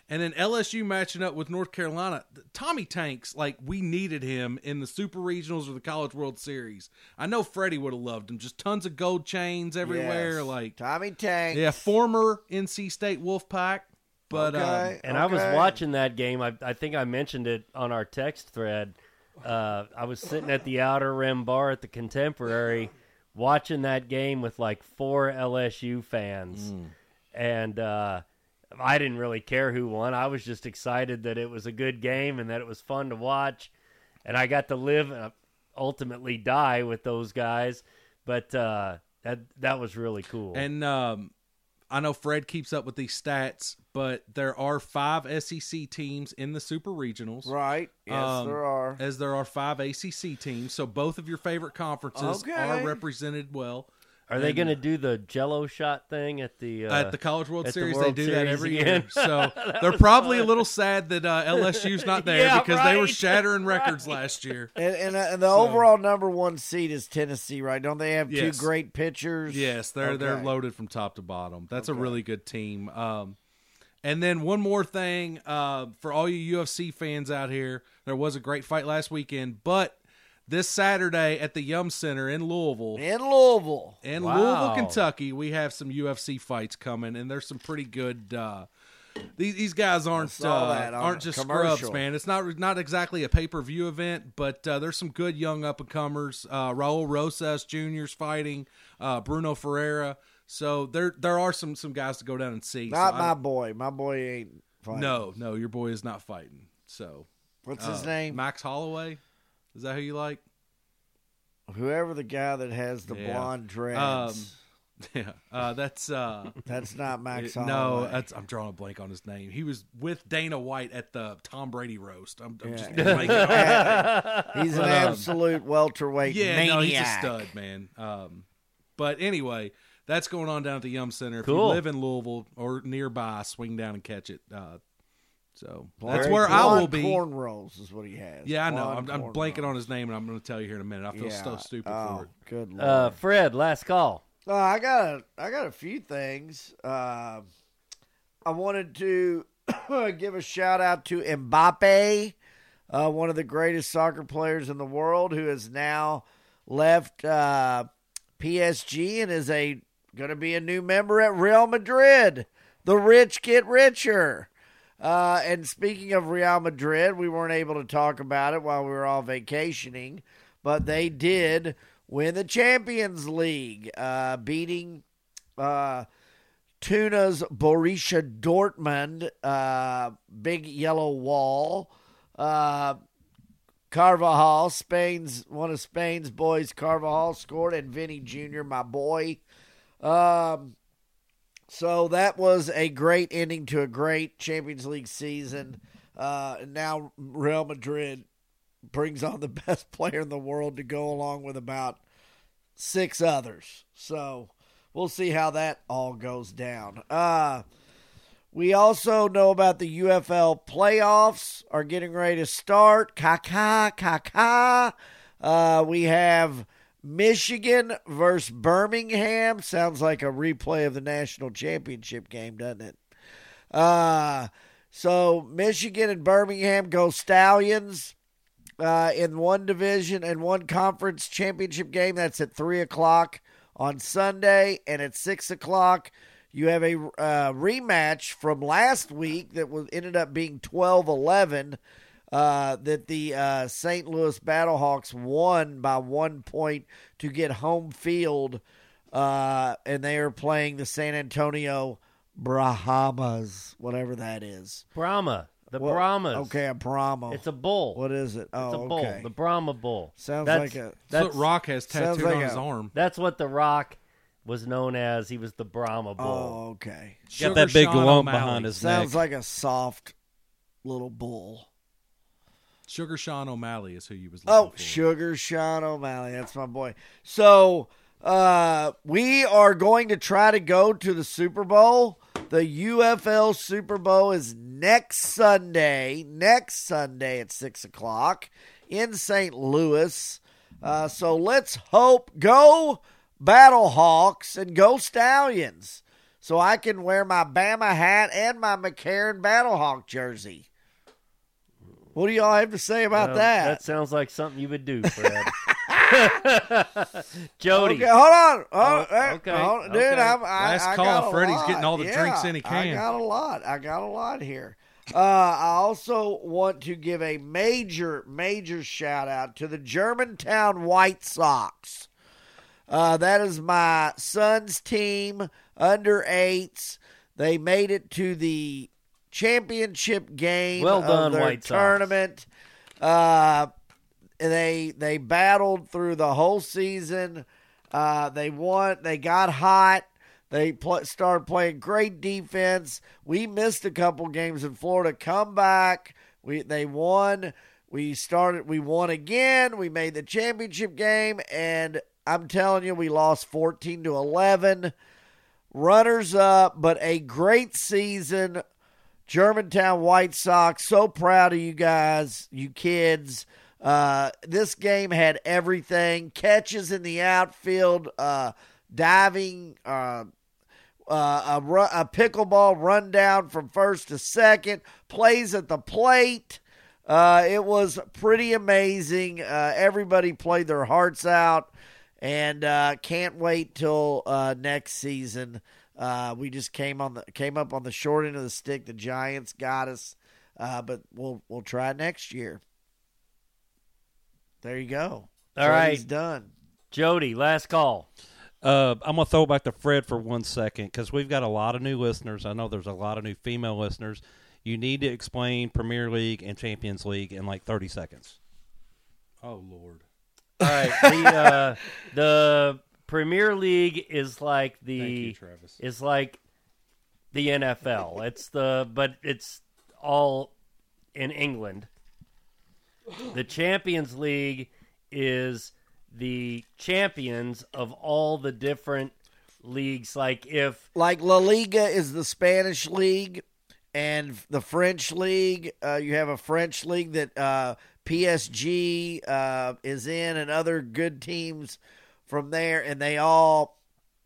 And then LSU matching up with North Carolina. Tommy Tanks, like, we needed him in the Super Regionals or the College World Series. I know Freddie would have loved him. Just tons of gold chains everywhere. Yes. Like Tommy Tanks. Yeah, former NC State Wolfpack. But Okay. And I was watching that game. I think I mentioned it on our text thread. I was sitting at the Outer Rim Bar at the Contemporary watching that game with like 4 LSU fans. And I didn't really care who won. I was just excited that it was a good game and that it was fun to watch. And I got to live and ultimately die with those guys. But that was really cool. And I know Fred keeps up with these stats, but there are 5 SEC teams in the Super Regionals. Right. Yes, there are. As there are 5 ACC teams. So both of your favorite conferences are represented well. Are they going to do the Jello shot thing at the College World at the Series? World They do that Series every again? year. So they're probably a little sad that LSU's not there Yeah, because they were right. shattering records last year. And the overall number 1 seed is Tennessee, right? Don't they have Yes. 2 great pitchers? Yes, they're Okay. loaded from top to bottom. That's a really good team. And then one more thing for all you UFC fans out here, there was a great fight last weekend, but this Saturday at the Yum Center in Louisville, Wow. Louisville, Kentucky, we have some UFC fights coming, and there's some pretty good. These guys aren't just commercial. scrubs, man. It's not exactly a pay-per-view event, but there's some good young up-and-comers. Raul Rosas Jr.'s fighting, Bruno Ferreira. So there are some guys to go down and see. Not So my boy. My boy ain't fighting. No, your boy is not fighting. So What's his name? Max Holloway. Is that who you like? Whoever the guy that has the Yeah. blonde dreads. Yeah, that's That's not Max no. Holloway. I'm drawing a blank on his name. He was with Dana White at the Tom Brady roast. I'm just Yeah. blanking on it. He's an absolute welterweight Yeah, maniac. no, he's a stud, man. But anyway, that's going on down at the Yum Center. If Cool. you live in Louisville or nearby, swing down and catch it. So Blonde- that's where I will blonde be. Cornrows is what he has. Yeah, I know. Blonde I'm blanking cornrows. on his name, and I'm going to tell you here in a minute. I feel so stupid for it. Good Lord. Fred, last call. I got a few things. I wanted to give a shout out to Mbappe, one of the greatest soccer players in the world, who has now left PSG and is going to be a new member at Real Madrid. The rich get richer. And speaking of Real Madrid, we weren't able to talk about it while we were all vacationing, but they did win the Champions League, beating Tuna's Borussia Dortmund, big yellow wall. Carvajal, one of Spain's boys, Carvajal scored, and Vinny Jr., my boy. So that was a great ending to a great Champions League season. And now Real Madrid brings on the best player in the world to go along with about 6 others. So we'll see how that all goes down. We also know about the UFL playoffs are getting ready to start. We have Michigan versus Birmingham. Sounds like a replay of the national championship game, doesn't it? So Michigan and Birmingham go Stallions in one division and one conference championship game. That's at 3 o'clock on Sunday. And at 6 o'clock, you have a rematch from last week that ended up being 12-11. That the St. Louis Battlehawks won by 1 point to get home field, and they are playing the San Antonio Brahmas, whatever that is. Brahma. The Brahmas. Okay, a Brahma. It's a bull. What is it? Oh, It's a bull. okay. The Brahma bull. Sounds That's- like a... That's what Rock has sounds tattooed like on his a- arm. That's what The Rock was known as. He was the Brahma bull. Oh, okay. Got that big Sean lump O'Malley. behind his Sounds neck. like a soft little bull. Sugar Sean O'Malley is who you was looking for. Sugar Sean O'Malley. That's my boy. So we are going to try to go to the Super Bowl. The UFL Super Bowl is next Sunday at 6 o'clock in St. Louis. So let's hope. Go Battlehawks and go Stallions. so I can wear my Bama hat and my McCarran Battlehawk jersey. What do y'all have to say about that? That sounds like something you would do, Fred. Jody. Okay, hold on. Okay. Dude, Okay. Last I call. got a Freddie's lot. getting all the Yeah, drinks in he can. I got a lot here. I also want to give a major shout out to the Germantown White Sox. That is my son's team, under 8s. They made it to the championship game Well done, of their White Sox. tournament. They battled through the whole season. They won. They got hot. They started playing great defense. We missed a couple games in Florida. Come back. They won. We won again. We made the championship game, and I'm telling you, we lost 14-11. Runners up, but a great season. Germantown White Sox, so proud of you guys, you kids. This game had everything. Catches in the outfield, diving, a pickleball rundown from first to second, plays at the plate. It was pretty amazing. Everybody played their hearts out, and can't wait till next season. We just came up on the short end of the stick. The Giants got us, but we'll try next year. There you go. All right. He's done. Jody, last call. I'm going to throw it back to Fred for 1 second because we've got a lot of new listeners. I know there's a lot of new female listeners. You need to explain Premier League and Champions League in like 30 seconds. Oh, Lord. All right. The Premier League is like Thank you, Travis. is like the NFL. But it's all in England. The Champions League is the champions of all the different leagues. Like La Liga is the Spanish league, and the French league. You have a French league that PSG is in, and other good teams from there, and all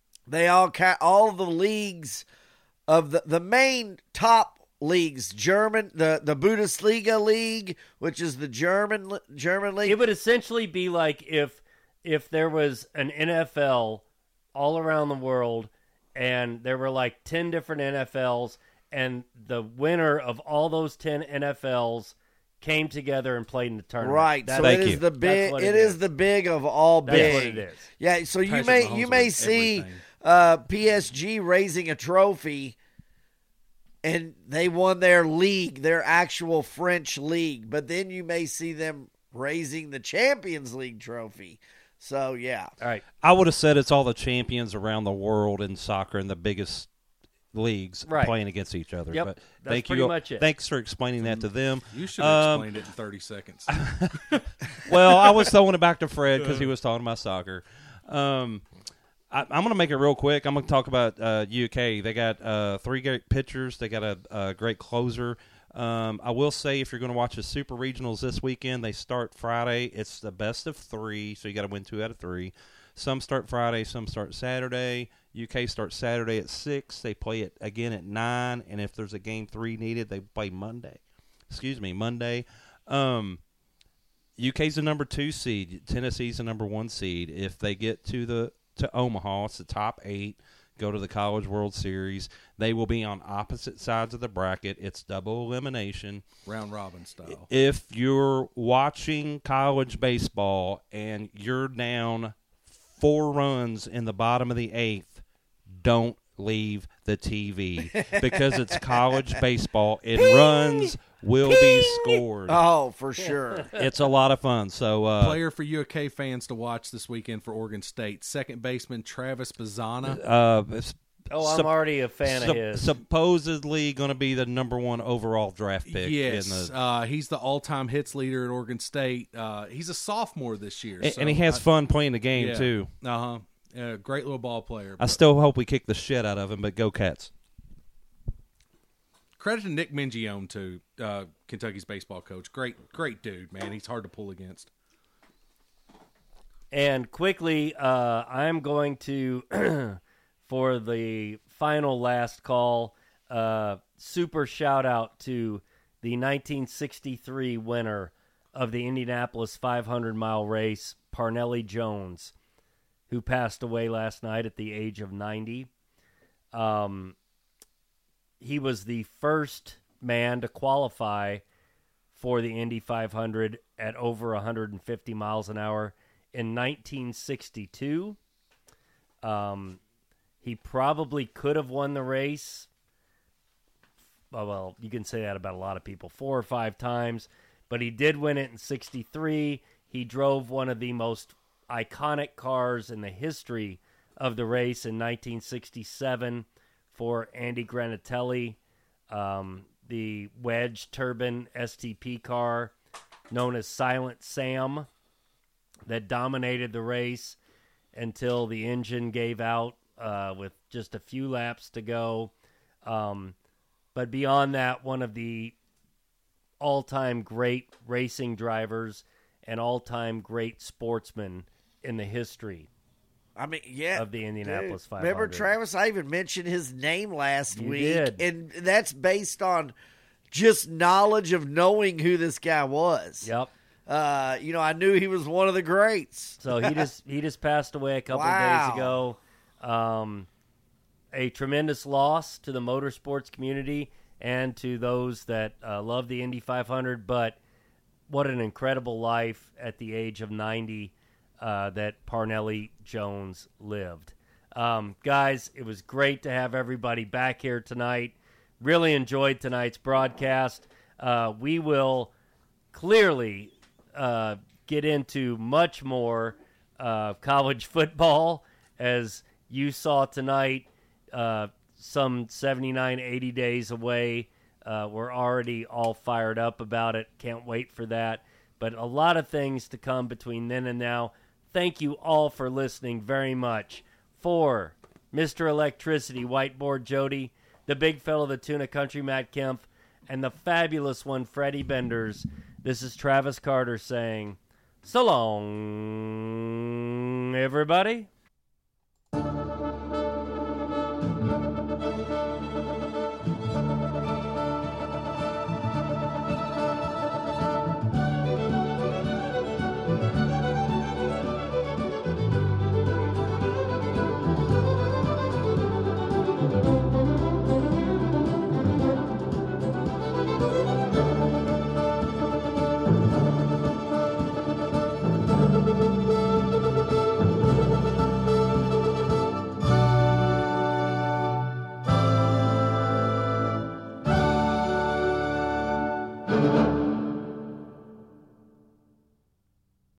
of the leagues of the main top leagues, the Bundesliga league, which is the German league. it would essentially be like if there was an NFL all around the world, and there were like 10 different NFLs, and the winner of all those 10 NFLs came together and played in the tournament. Right, so Thank it you. is the big. That's what It it is is. the big of all That's big. what it is. Yeah, so you Patrick may Mahomes see wins PSG raising a trophy, and they won their league, their actual French league. But then you may see them raising the Champions League trophy. So yeah, All right. I would have said it's all the champions around the world in soccer and the biggest leagues Right. playing against each other. Yep, But that's thank pretty you. much it. Thanks for explaining that to them. You should have explained it in 30 seconds. Well, I was throwing it back to Fred because he was talking about soccer. I'm going to make it real quick. I'm going to talk about UK. They got 3 great pitchers. They got a great closer. I will say if you're going to watch the Super Regionals this weekend, they start Friday. It's the best of 3, so you got to win 2 out of 3. Some start Friday, some start Saturday. UK starts Saturday at 6. They play it again at 9, and if there's a game 3 needed, they play Monday. UK's the number 2 seed. Tennessee's the number 1 seed. If they get to Omaha, it's the top 8. Go to the College World Series. They will be on opposite sides of the bracket. It's double elimination. Round robin style. If you're watching college baseball and you're down 4 runs in the bottom of the 8th, don't leave the TV because it's college baseball. Runs will be scored. oh for sure. It's a lot of fun. So Player for UK fans to watch this weekend for Oregon State. Second baseman Travis Bazzana. I'm already a fan of his. Supposedly going to be the number 1 overall draft pick. Yes, in the, he's the all-time hits leader at Oregon State. He's a sophomore this year. and he has fun playing the game, yeah. too. Uh-huh. Great little ball player. I still hope we kick the shit out of him, but go Cats. Credit to Nick Mingione, too, Kentucky's baseball coach. Great dude, man. He's hard to pull against. And quickly, I'm going to, for the final last call. Super shout out to the 1963 winner of the Indianapolis 500-mile race, Parnelli Jones, who passed away last night at the age of 90. He was the first man to qualify for the Indy 500 at over 150 miles an hour in 1962. He probably could have won the race. Well, you can say that about a lot of people, 4 or 5 times, but he did win it in 63. He drove one of the most iconic cars in the history of the race in 1967 for Andy Granatelli, the wedge turbine STP car known as Silent Sam that dominated the race until the engine gave out with just a few laps to go. But beyond that, one of the all-time great racing drivers and all-time great sportsmen in the history of the Indianapolis 500. Remember, Travis, I even mentioned his name last You week. did. And that's based on just knowledge of knowing who this guy was. Yep. I knew he was one of the greats. So he just passed away a couple of days ago. A tremendous loss to the motorsports community and to those that love the Indy 500, but what an incredible life at the age of 90 that Parnelli Jones lived. Guys, it was great to have everybody back here tonight. Really enjoyed tonight's broadcast. We will clearly get into much more college football, as you saw tonight. Some 79, 80 days away. We're already all fired up about it. Can't wait for that. But a lot of things to come between then and now. Thank you all for listening very much. For Mr. Electricity, Whiteboard Jody, the big fellow of the Tuna Country, Matt Kemp, and the fabulous one, Freddie Benders, this is Travis Carter saying, so long, everybody.